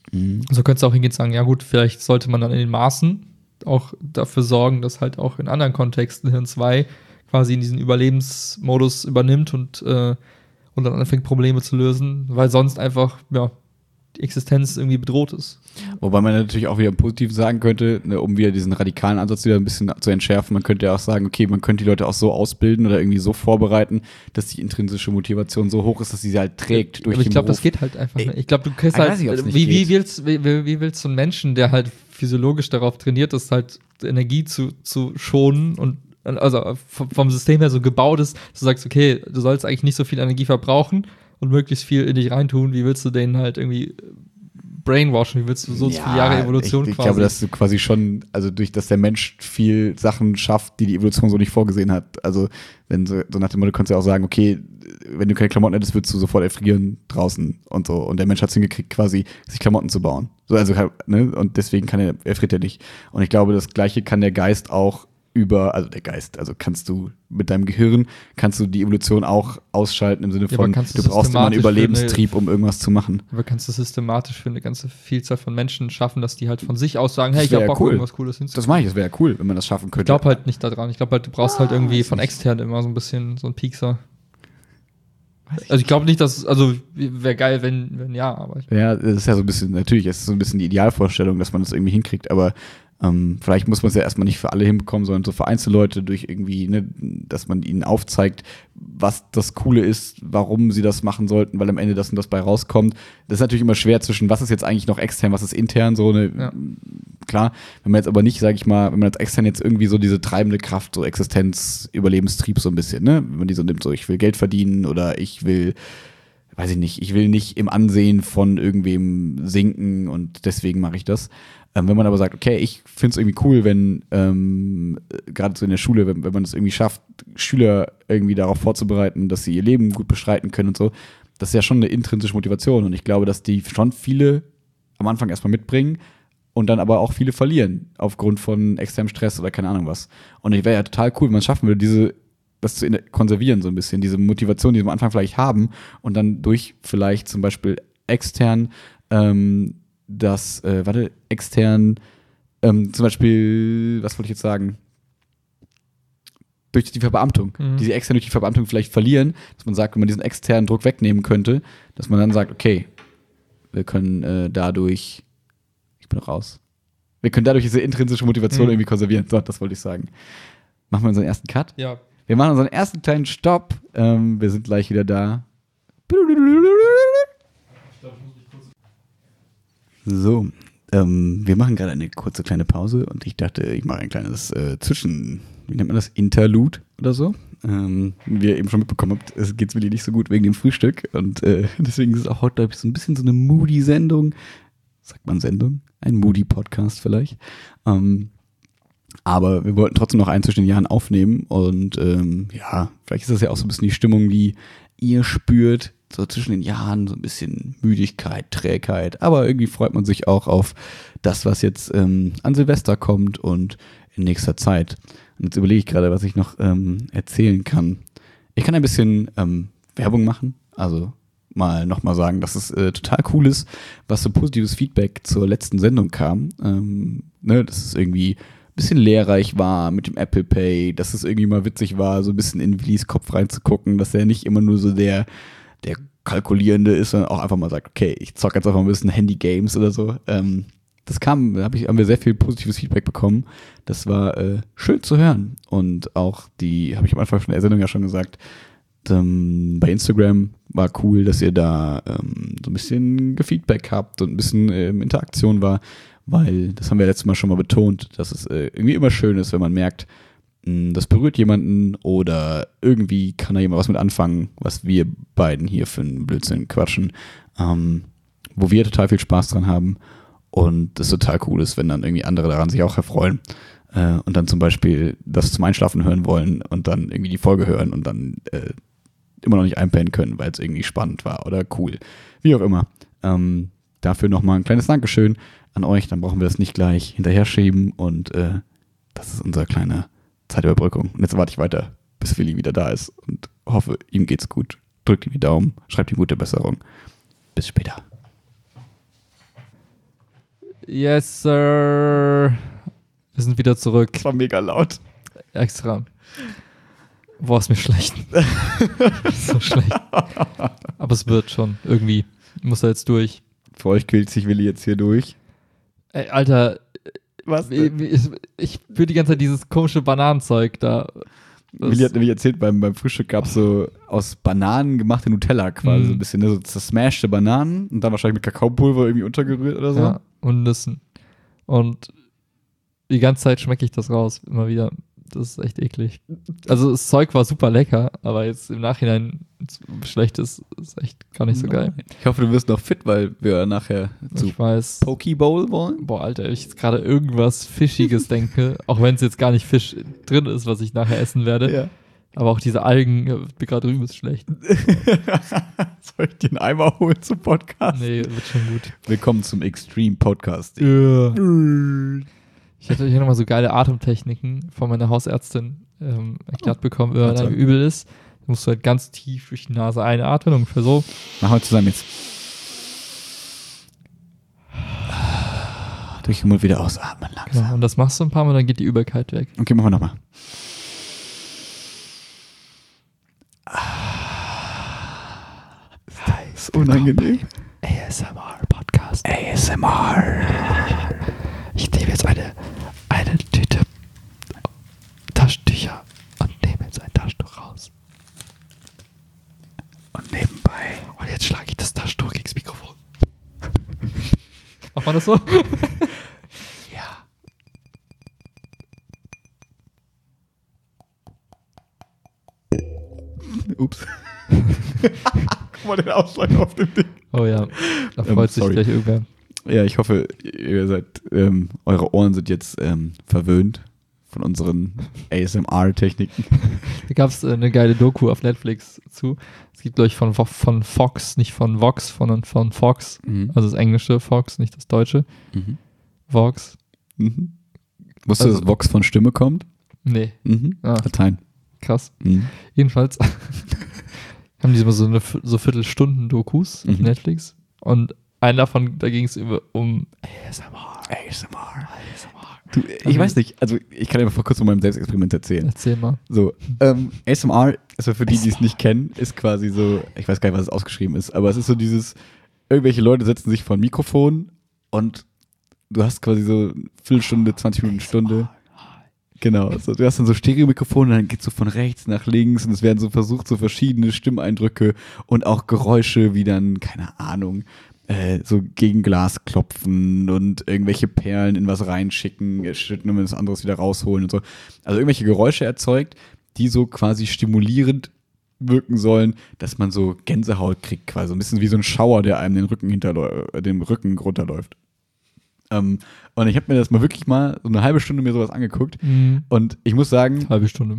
Speaker 1: So könntest du auch hingehen und sagen, ja gut, vielleicht sollte man dann in den Maßen auch dafür sorgen, dass halt auch in anderen Kontexten Hirn 2 quasi in diesen Überlebensmodus übernimmt und dann anfängt, Probleme zu lösen, weil sonst einfach, die Existenz irgendwie bedroht ist.
Speaker 2: Wobei man natürlich auch wieder positiv sagen könnte, ne, um wieder diesen radikalen Ansatz wieder ein bisschen zu entschärfen, man könnte ja auch sagen, okay, man könnte die Leute auch so ausbilden oder irgendwie so vorbeiten, dass die intrinsische Motivation so hoch ist, dass sie halt trägt durch den Beruf.
Speaker 1: Ich glaube, das geht halt einfach nicht. Ich glaube, du kriegst halt, wie willst du einen Menschen, der halt physiologisch darauf trainiert ist, halt Energie zu schonen und also vom System her so gebaut ist, dass du sagst, okay, du sollst eigentlich nicht so viel Energie verbrauchen und möglichst viel in dich reintun, wie willst du denen halt irgendwie brainwashen, wie willst du so viele Jahre Evolution
Speaker 2: quasi? Ich glaube, dass du quasi schon, also durch, dass der Mensch viel Sachen schafft, die Evolution so nicht vorgesehen hat. Also, wenn so nach dem Motto, du kannst ja auch sagen, okay, wenn du keine Klamotten hättest, würdest du sofort erfrieren draußen und so. Und der Mensch hat es hingekriegt, quasi sich Klamotten zu bauen. So, also, ne? Und deswegen erfriert er nicht. Und ich glaube, das Gleiche kann der Geist auch kannst du mit deinem Gehirn, kannst du die Evolution auch ausschalten im Sinne von, du brauchst immer einen Überlebenstrieb, um irgendwas zu machen.
Speaker 1: Aber kannst du systematisch für eine ganze Vielzahl von Menschen schaffen, dass die halt von sich aus sagen, hey, ich hab Bock, irgendwas Cooles hinzufügen.
Speaker 2: Das meine ich, das wäre ja cool, wenn man das schaffen könnte.
Speaker 1: Ich glaube halt nicht daran. Ich glaube halt, du brauchst halt irgendwie von extern immer so ein bisschen so einen Piekser. Also ich glaube nicht, dass, also wäre geil, wenn ja, aber
Speaker 2: ja, das ist ja so ein bisschen, natürlich, es ist so ein bisschen die Idealvorstellung, dass man das irgendwie hinkriegt, aber Vielleicht muss man es ja erstmal nicht für alle hinbekommen, sondern so für Einzelleute durch irgendwie, ne, dass man ihnen aufzeigt, was das Coole ist, warum sie das machen sollten, weil am Ende das und das bei rauskommt. Das ist natürlich immer schwer zwischen, was ist jetzt eigentlich noch extern, was ist intern, so eine,
Speaker 1: Ja.
Speaker 2: Klar, wenn man jetzt aber nicht, sag ich mal, wenn man als extern jetzt irgendwie so diese treibende Kraft, so Existenz, Überlebenstrieb so ein bisschen, ne, wenn man die so nimmt, so ich will Geld verdienen oder ich will nicht im Ansehen von irgendwem sinken und deswegen mache ich das. Wenn man aber sagt, okay, ich finde es irgendwie cool, wenn gerade so in der Schule, wenn man es irgendwie schafft, Schüler irgendwie darauf vorzubereiten, dass sie ihr Leben gut bestreiten können und so, das ist ja schon eine intrinsische Motivation und ich glaube, dass die schon viele am Anfang erstmal mitbringen und dann aber auch viele verlieren aufgrund von externem Stress oder keine Ahnung was. Und ich wäre ja total cool, wenn man es schaffen würde, das zu konservieren so ein bisschen, diese Motivation, die wir am Anfang vielleicht haben und dann durch vielleicht zum Beispiel extern extern zum Beispiel, was wollte ich jetzt sagen, durch die Verbeamtung, die sie extern durch die Verbeamtung vielleicht verlieren, dass man sagt, wenn man diesen externen Druck wegnehmen könnte, dass man dann sagt, okay, wir können dadurch, ich bin raus, wir können dadurch diese intrinsische Motivation irgendwie konservieren. So, das wollte ich sagen. Machen wir unseren ersten Cut?
Speaker 1: Ja.
Speaker 2: Wir machen unseren ersten kleinen Stopp. Wir sind gleich wieder da. So, wir machen gerade eine kurze kleine Pause und ich dachte, ich mache ein kleines wie nennt man das, Interlude oder so. Wie ihr eben schon mitbekommen habt, es geht Willi nicht so gut wegen dem Frühstück und deswegen ist es auch heute, glaube ich, so ein bisschen so eine Moody-Sendung. Sagt man Sendung? Ein Moody-Podcast vielleicht. Aber wir wollten trotzdem noch einen zwischen den Jahren aufnehmen und ja, vielleicht ist das ja auch so ein bisschen die Stimmung, die ihr spürt, so zwischen den Jahren, so ein bisschen Müdigkeit, Trägheit, aber irgendwie freut man sich auch auf das, was jetzt an Silvester kommt und in nächster Zeit. Und jetzt überlege ich gerade, was ich noch erzählen kann. Ich kann ein bisschen Werbung machen, also nochmal sagen, dass es total cool ist, was so positives Feedback zur letzten Sendung kam. Ne, dass es irgendwie ein bisschen lehrreich war mit dem Apple Pay, dass es irgendwie mal witzig war, so ein bisschen in Willis Kopf reinzugucken, dass er nicht immer nur so der Kalkulierende ist, sondern auch einfach mal sagt, okay, ich zocke jetzt einfach ein bisschen Handy-Games oder so. Haben wir sehr viel positives Feedback bekommen. Das war schön zu hören. Und auch habe ich am Anfang von der Sendung ja schon gesagt, bei Instagram war cool, dass ihr da so ein bisschen Gefeedback habt und ein bisschen Interaktion war, weil, das haben wir letztes Mal schon mal betont, dass es irgendwie immer schön ist, wenn man merkt, das berührt jemanden oder irgendwie kann da jemand was mit anfangen, was wir beiden hier für einen Blödsinn quatschen, wo wir total viel Spaß dran haben und das total cool ist, wenn dann irgendwie andere daran sich auch erfreuen und dann zum Beispiel das zum Einschlafen hören wollen und dann irgendwie die Folge hören und dann immer noch nicht einpennen können, weil es irgendwie spannend war oder cool. Wie auch immer. Dafür nochmal ein kleines Dankeschön an euch, dann brauchen wir das nicht gleich hinterher schieben und das ist unser kleiner Zeitüberbrückung. Und jetzt warte ich weiter, bis Willi wieder da ist und hoffe, ihm geht's gut. Drückt ihm die Daumen, schreibt ihm gute Besserung. Bis später.
Speaker 1: Yes, sir. Wir sind wieder zurück.
Speaker 2: Das war mega laut.
Speaker 1: Extra. Boah, ist mir schlecht. So schlecht. Aber es wird schon. Irgendwie. Muss er jetzt durch.
Speaker 2: Für euch quält sich Willi jetzt hier durch.
Speaker 1: Ey, Alter.
Speaker 2: Was?
Speaker 1: Ich fühle die ganze Zeit dieses komische Bananenzeug da.
Speaker 2: Willi hat nämlich erzählt, beim Frühstück gab es so aus Bananen gemachte Nutella quasi. So ein bisschen, ne? So zersmashte Bananen und dann wahrscheinlich mit Kakaopulver irgendwie untergerührt oder so.
Speaker 1: Ja, und Nüssen. Und die ganze Zeit schmecke ich das raus, immer wieder. Das ist echt eklig. Also das Zeug war super lecker, aber jetzt im Nachhinein schlecht ist echt gar nicht so geil.
Speaker 2: Ich hoffe, du wirst noch fit, weil wir nachher zu Pokeball wollen.
Speaker 1: Boah, Alter, wenn ich jetzt gerade irgendwas Fischiges denke, auch wenn es jetzt gar nicht Fisch drin ist, was ich nachher essen werde,
Speaker 2: ja.
Speaker 1: Aber auch diese Algen, mir gerade drüben ist schlecht.
Speaker 2: Soll ich dir einen Eimer holen zum Podcast?
Speaker 1: Nee, wird schon gut.
Speaker 2: Willkommen zum Extreme Podcast.
Speaker 1: Ja. Ich hatte hier nochmal so geile Atemtechniken von meiner Hausärztin erklärt bekommen, wenn man übel ist. Musst du halt ganz tief durch die Nase einatmen, ungefähr so.
Speaker 2: Machen wir zusammen jetzt. Durch den Mund wieder ausatmen langsam.
Speaker 1: Genau, und das machst du ein paar Mal, dann geht die Übelkeit weg.
Speaker 2: Okay, machen wir nochmal. Das ist unangenehm.
Speaker 1: ASMR-Podcast.
Speaker 2: ASMR.
Speaker 1: Ich nehme jetzt eine eine Tüte Taschentücher und nehme jetzt ein Taschentuch raus.
Speaker 2: Und nebenbei.
Speaker 1: Und jetzt schlage ich das Taschentuch gegen das Mikrofon. Macht man das so?
Speaker 2: Ja. Ups. Guck mal den Ausschlag auf dem Ding.
Speaker 1: Oh ja, da freut sich
Speaker 2: sorry.
Speaker 1: gleich irgendwer.
Speaker 2: Ja, ich hoffe, ihr seid, eure Ohren sind jetzt verwöhnt von unseren ASMR-Techniken.
Speaker 1: Da gab es eine geile Doku auf Netflix zu. Es gibt, glaube ich, von Fox, nicht von Vox, sondern von Fox.
Speaker 2: Mhm.
Speaker 1: Also das englische Fox, nicht das deutsche.
Speaker 2: Mhm.
Speaker 1: Vox.
Speaker 2: Mhm. Wusstest du,
Speaker 1: Also-
Speaker 2: dass Vox von Stimme kommt?
Speaker 1: Nee,
Speaker 2: Mhm.
Speaker 1: Ah.
Speaker 2: Latein.
Speaker 1: krass.
Speaker 2: Mhm.
Speaker 1: Jedenfalls haben die immer so Viertelstunden-Dokus auf
Speaker 2: Mhm.
Speaker 1: Netflix. Und einen davon, da ging es um ASMR.
Speaker 2: Du, ich weiß nicht, also ich kann dir mal kurz von meinem Selbstexperiment erzählen.
Speaker 1: Erzähl mal.
Speaker 2: So, ASMR, also für die es nicht kennen, ist quasi so, ich weiß gar nicht, was es ausgeschrieben ist, aber es ist so dieses, irgendwelche Leute setzen sich vor ein Mikrofon und du hast quasi so eine Viertelstunde, 20 Minuten, Stunde. Genau, also du hast dann so Stereo-Mikrofone, dann geht's so von rechts nach links und es werden so versucht, so verschiedene Stimmeindrücke und auch Geräusche wie dann, keine Ahnung, so gegen Glas klopfen und irgendwelche Perlen in was reinschicken, schütten und was anderes wieder rausholen und so. Also irgendwelche Geräusche erzeugt, die so quasi stimulierend wirken sollen, dass man so Gänsehaut kriegt, quasi. Ein bisschen wie so ein Schauer, der einem den Rücken runterläuft. Und ich habe mir das mal wirklich mal so eine halbe Stunde mir sowas angeguckt und ich muss sagen,
Speaker 1: Halbe Stunde.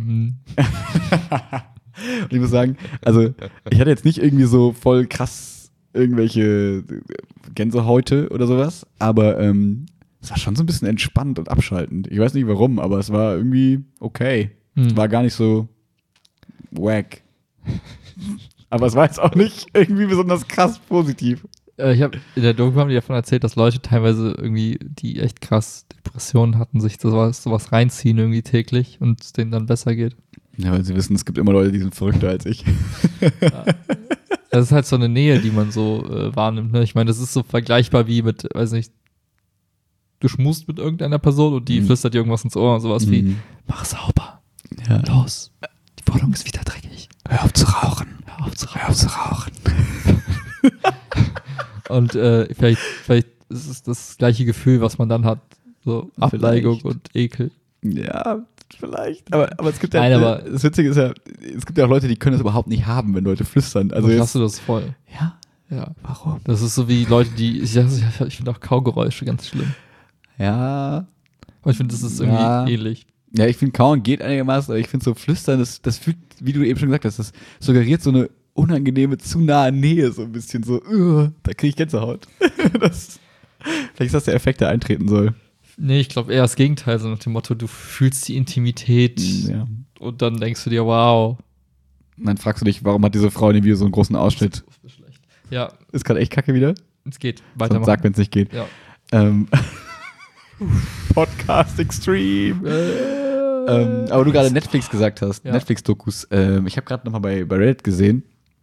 Speaker 2: und ich muss sagen, also ich hatte jetzt nicht irgendwie so voll krass irgendwelche Gänsehäute oder sowas, aber es war schon so ein bisschen entspannt und abschaltend. Ich weiß nicht warum, aber es war irgendwie okay. Es war gar nicht so wack. Aber es war jetzt auch nicht irgendwie besonders krass positiv.
Speaker 1: Ich habe in der Doku haben die davon erzählt, dass Leute teilweise irgendwie, die echt krass Depressionen hatten, sich sowas reinziehen irgendwie täglich und es denen dann besser geht.
Speaker 2: Ja, weil sie wissen, es gibt immer Leute, die sind verrückter als ich.
Speaker 1: Ja. Das ist halt so eine Nähe, die man so wahrnimmt. Ne? Ich meine, das ist so vergleichbar wie mit, weiß nicht, du schmust mit irgendeiner Person und die flüstert dir irgendwas ins Ohr und sowas wie, mach sauber,
Speaker 2: Ja.
Speaker 1: los, die Wohnung ist wieder dreckig.
Speaker 2: Hör auf zu rauchen.
Speaker 1: Hör auf zu rauchen.
Speaker 2: Hör auf zu rauchen.
Speaker 1: Und vielleicht ist es das gleiche Gefühl, was man dann hat. So Abneigung
Speaker 2: Vielleicht.
Speaker 1: und Ekel.
Speaker 2: Ja, vielleicht. Aber es gibt ja,
Speaker 1: Nein, aber-
Speaker 2: das Witzige ist ja, es gibt ja auch Leute, die können das überhaupt nicht haben, wenn Leute flüstern. Also
Speaker 1: Also
Speaker 2: jetzt,
Speaker 1: hast du das voll.
Speaker 2: ja,
Speaker 1: Ja.
Speaker 2: warum?
Speaker 1: Das ist so wie Leute, die. Ich finde auch Kaugeräusche ganz schlimm.
Speaker 2: Ja.
Speaker 1: Aber ich finde, das ist irgendwie
Speaker 2: Ja.
Speaker 1: ähnlich.
Speaker 2: Ja, ich finde Kauen geht einigermaßen, aber ich finde so Flüstern, das fühlt, wie du eben schon gesagt hast, das suggeriert so eine unangenehme, zu nahe Nähe, so ein bisschen so, da kriege ich Gänsehaut. Vielleicht ist das der Effekt, der eintreten soll.
Speaker 1: Nee, ich glaube eher das Gegenteil, so nach dem Motto, du fühlst die Intimität
Speaker 2: Ja.
Speaker 1: und dann denkst du dir, wow.
Speaker 2: Und dann fragst du dich, warum hat diese Frau in dem Video so einen großen Ausschnitt?
Speaker 1: Das ist schlecht. Ja,
Speaker 2: Ist gerade echt kacke wieder?
Speaker 1: es geht.
Speaker 2: Sonst
Speaker 1: Weitermachen.
Speaker 2: sag, wenn es nicht geht.
Speaker 1: Ja.
Speaker 2: Podcast Extreme. Aber du gerade Netflix gesagt hast,
Speaker 1: Ja.
Speaker 2: Netflix-Dokus. Ich habe gerade nochmal bei Reddit gesehen,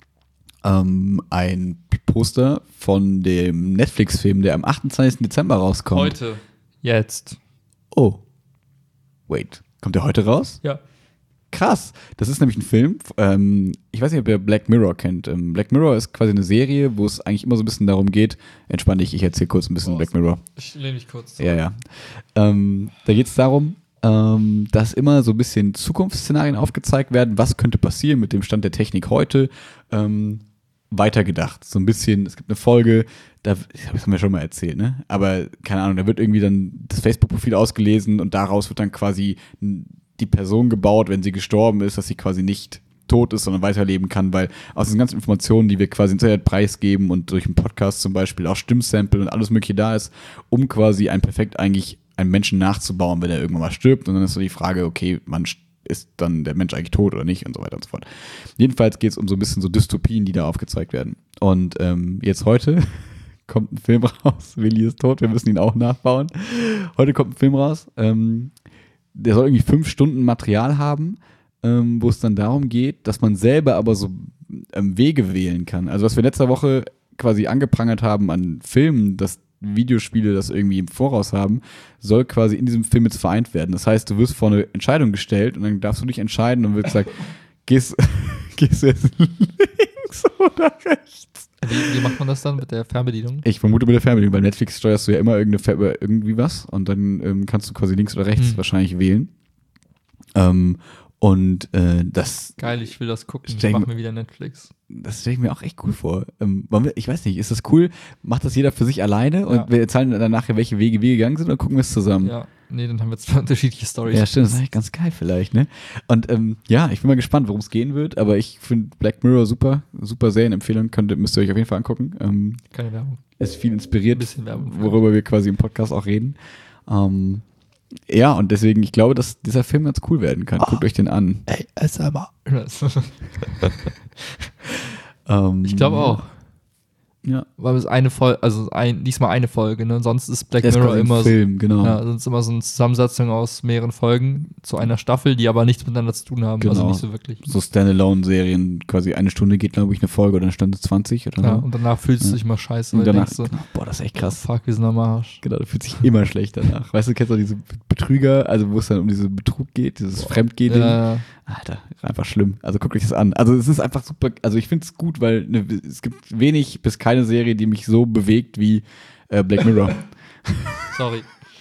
Speaker 2: ein Poster von dem Netflix-Film, der am 28. Dezember rauskommt.
Speaker 1: Heute. Jetzt.
Speaker 2: Oh. Wait. Kommt der heute raus?
Speaker 1: Ja.
Speaker 2: Krass. Das ist nämlich ein Film. Ich weiß nicht, ob ihr Black Mirror kennt. Black Mirror ist quasi eine Serie, wo es eigentlich immer so ein bisschen darum geht. Entspann dich, ich erzähle kurz ein bisschen Black Mirror.
Speaker 1: Ich lehne mich kurz
Speaker 2: Ja, ja. Da geht es darum, dass immer so ein bisschen Zukunftsszenarien aufgezeigt werden, was könnte passieren mit dem Stand der Technik heute. Weitergedacht. So ein bisschen, es gibt eine Folge, das haben wir schon mal erzählt, ne? Aber keine Ahnung, da wird irgendwie dann das Facebook-Profil ausgelesen und daraus wird dann quasi die Person gebaut, wenn sie gestorben ist, dass sie quasi nicht tot ist, sondern weiterleben kann, weil aus den ganzen Informationen, die wir quasi ins Internet preisgeben und durch einen Podcast zum Beispiel auch Stimmsample und alles mögliche da ist, um quasi perfekt eigentlich einen Menschen nachzubauen, wenn er irgendwann mal stirbt. Und dann ist so die Frage, okay, ist dann der Mensch eigentlich tot oder nicht und so weiter und so fort. Jedenfalls geht es um so ein bisschen so Dystopien, die da aufgezeigt werden. Und jetzt heute kommt ein Film raus. Willi ist tot, wir müssen ihn auch nachbauen. Heute kommt ein Film raus. Der soll irgendwie 5 Stunden Material haben, wo es dann darum geht, dass man selber aber so Wege wählen kann. Also was wir letzte Woche quasi angeprangert haben an Filmen, dass Videospiele das irgendwie im Voraus haben, soll quasi in diesem Film jetzt vereint werden. Das heißt, du wirst vor eine Entscheidung gestellt und dann darfst du dich entscheiden und wird gesagt, gehst du jetzt links oder rechts?
Speaker 1: Wie macht man das dann mit der Fernbedienung?
Speaker 2: Ich vermute mit der Fernbedienung. Bei Netflix steuerst du ja immer irgendwie was und dann kannst du quasi links oder rechts wahrscheinlich wählen. Das
Speaker 1: Geil, ich will das gucken.
Speaker 2: Stell-
Speaker 1: Ich mach mir wieder Netflix.
Speaker 2: Das stelle ich mir auch echt cool vor. Ich weiß nicht, ist das cool? Macht das jeder für sich alleine und wir erzählen dann nachher, welche Wege wir gegangen sind oder gucken wir es zusammen?
Speaker 1: Ja, nee, dann haben wir zwei unterschiedliche Storys.
Speaker 2: Ja, stimmt, das ist eigentlich ganz geil vielleicht, ne? Und ich bin mal gespannt, worum es gehen wird, aber ich finde Black Mirror super, super Serienempfehlung, müsst ihr euch auf jeden Fall angucken.
Speaker 1: Keine Werbung.
Speaker 2: Es ist viel inspiriert,
Speaker 1: Ein bisschen Werbung.
Speaker 2: worüber wir quasi im Podcast auch reden. Und deswegen, ich glaube, dass dieser Film ganz cool werden kann. Guckt euch den an.
Speaker 1: ASMR. Ich glaube auch.
Speaker 2: Ja.
Speaker 1: Weil es eine Folge, diesmal eine Folge, ne? Sonst ist Black
Speaker 2: Das ist
Speaker 1: Mirror
Speaker 2: quasi ein
Speaker 1: immer
Speaker 2: Film, genau.
Speaker 1: Ja, sonst immer so eine Zusammensetzung aus mehreren Folgen zu einer Staffel, die aber nichts miteinander zu tun haben.
Speaker 2: Genau.
Speaker 1: Also nicht so wirklich.
Speaker 2: So Standalone-Serien, quasi eine Stunde geht, glaube ich, eine Folge oder eine Stunde 20 oder so.
Speaker 1: Ja, und danach fühlst du dich mal scheiße,
Speaker 2: Und
Speaker 1: weil
Speaker 2: danach,
Speaker 1: du denkst so,
Speaker 2: boah, das ist echt krass.
Speaker 1: fuck, wir sind am Arsch.
Speaker 2: Genau, du fühlst dich immer schlecht danach. Weißt du, kennst du diese Betrüger, also wo es dann um diesen Betrug geht, dieses Fremdgehen-Ding?
Speaker 1: Ja,
Speaker 2: Alter, einfach schlimm. Also guckt euch das an. Also es ist einfach super, also ich finde es gut, weil es gibt wenig bis keine Serie, die mich so bewegt wie Black Mirror.
Speaker 1: sorry.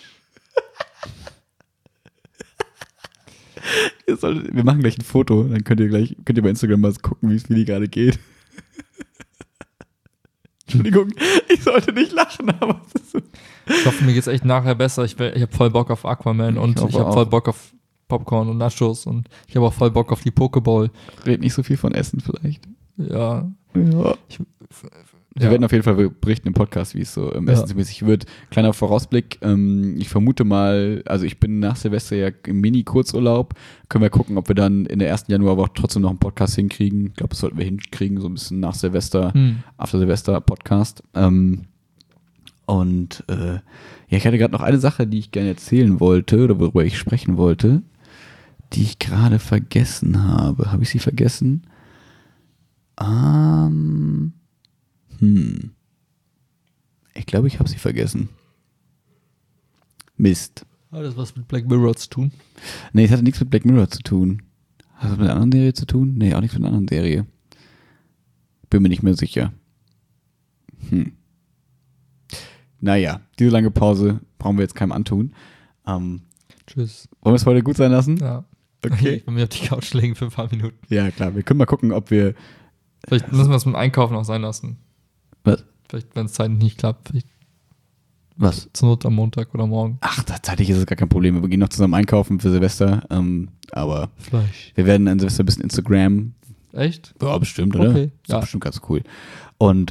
Speaker 2: Wir machen gleich ein Foto, dann könnt ihr bei Instagram mal gucken, wie es die gerade geht. Entschuldigung, ich sollte nicht lachen, aber es ist so.
Speaker 1: Ich hoffe, mir geht's echt nachher besser. Ich habe voll Bock auf Aquaman und ich habe voll Bock auf Popcorn und Nachos und ich habe auch voll Bock auf die Pokeball.
Speaker 2: Red nicht so viel von Essen vielleicht.
Speaker 1: Ja.
Speaker 2: Wir werden auf jeden Fall berichten im Podcast, wie es so essensmäßig wird. Kleiner Vorausblick, ich vermute mal, also ich bin nach Silvester ja im Mini-Kurzurlaub. Können wir gucken, ob wir dann in der ersten Januarwoche trotzdem noch einen Podcast hinkriegen. Ich glaube, das sollten wir hinkriegen, so ein bisschen nach Silvester, After Silvester Podcast. Ich hatte gerade noch eine Sache, die ich gerne erzählen wollte oder worüber ich sprechen wollte, die ich gerade vergessen habe. Habe ich sie vergessen? Ich glaube, ich habe sie vergessen. Mist.
Speaker 1: Hat das was mit Black Mirror zu tun?
Speaker 2: Nee, es hatte nichts mit Black Mirror zu tun. Hat das mit einer anderen Serie zu tun? Nee, auch nichts mit einer anderen Serie. Bin mir nicht mehr sicher. Naja, diese lange Pause brauchen wir jetzt keinem antun.
Speaker 1: Tschüss.
Speaker 2: Wollen wir es heute gut sein lassen?
Speaker 1: Ja.
Speaker 2: Okay.
Speaker 1: Ich will mir auf die Couch legen für ein paar Minuten.
Speaker 2: Ja, klar. Wir können mal gucken, ob wir...
Speaker 1: Vielleicht müssen wir es mit Einkaufen auch sein lassen.
Speaker 2: Was?
Speaker 1: Vielleicht, wenn es zeitlich nicht klappt. Vielleicht
Speaker 2: Was?
Speaker 1: zur Not am Montag oder morgen.
Speaker 2: Ach, zeitlich ist es gar kein Problem. Wir gehen noch zusammen einkaufen für Silvester. Aber
Speaker 1: Fleisch.
Speaker 2: wir werden an Silvester ein bisschen Instagram.
Speaker 1: Echt?
Speaker 2: Ja, bestimmt, oder?
Speaker 1: Okay.
Speaker 2: Das ist bestimmt ganz cool. Und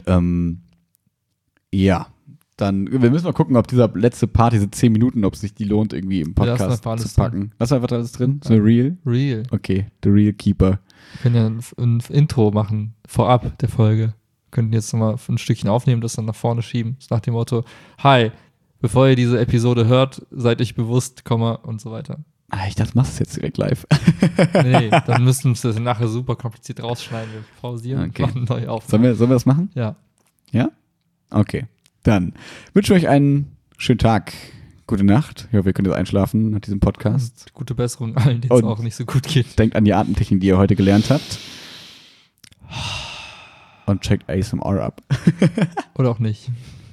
Speaker 2: dann, wir müssen mal gucken, ob dieser letzte Part, diese 10 Minuten, ob es sich die lohnt, irgendwie im Podcast zu packen. Lass einfach alles drin? So real?
Speaker 1: Real.
Speaker 2: Okay, The Real Keeper.
Speaker 1: Wir können ja ein Intro machen, vorab der Folge. Wir könnten jetzt nochmal ein Stückchen aufnehmen, das dann nach vorne schieben. So nach dem Motto, hi, bevor ihr diese Episode hört, seid euch bewusst, Komma und so weiter.
Speaker 2: Ich dachte, machst du es jetzt direkt live.
Speaker 1: Nee, dann müssen wir das nachher super kompliziert rausschneiden. Wir pausieren und machen neu auf.
Speaker 2: Sollen wir das machen?
Speaker 1: Ja.
Speaker 2: Ja? Okay. Dann wünsche ich euch einen schönen Tag. Gute Nacht. Ich hoffe, ihr könnt jetzt einschlafen nach diesem Podcast.
Speaker 1: Und gute Besserung allen, denen es auch nicht so gut geht.
Speaker 2: Denkt an die Atemtechnik, die ihr heute gelernt habt. Und checkt ASMR ab.
Speaker 1: Oder auch nicht.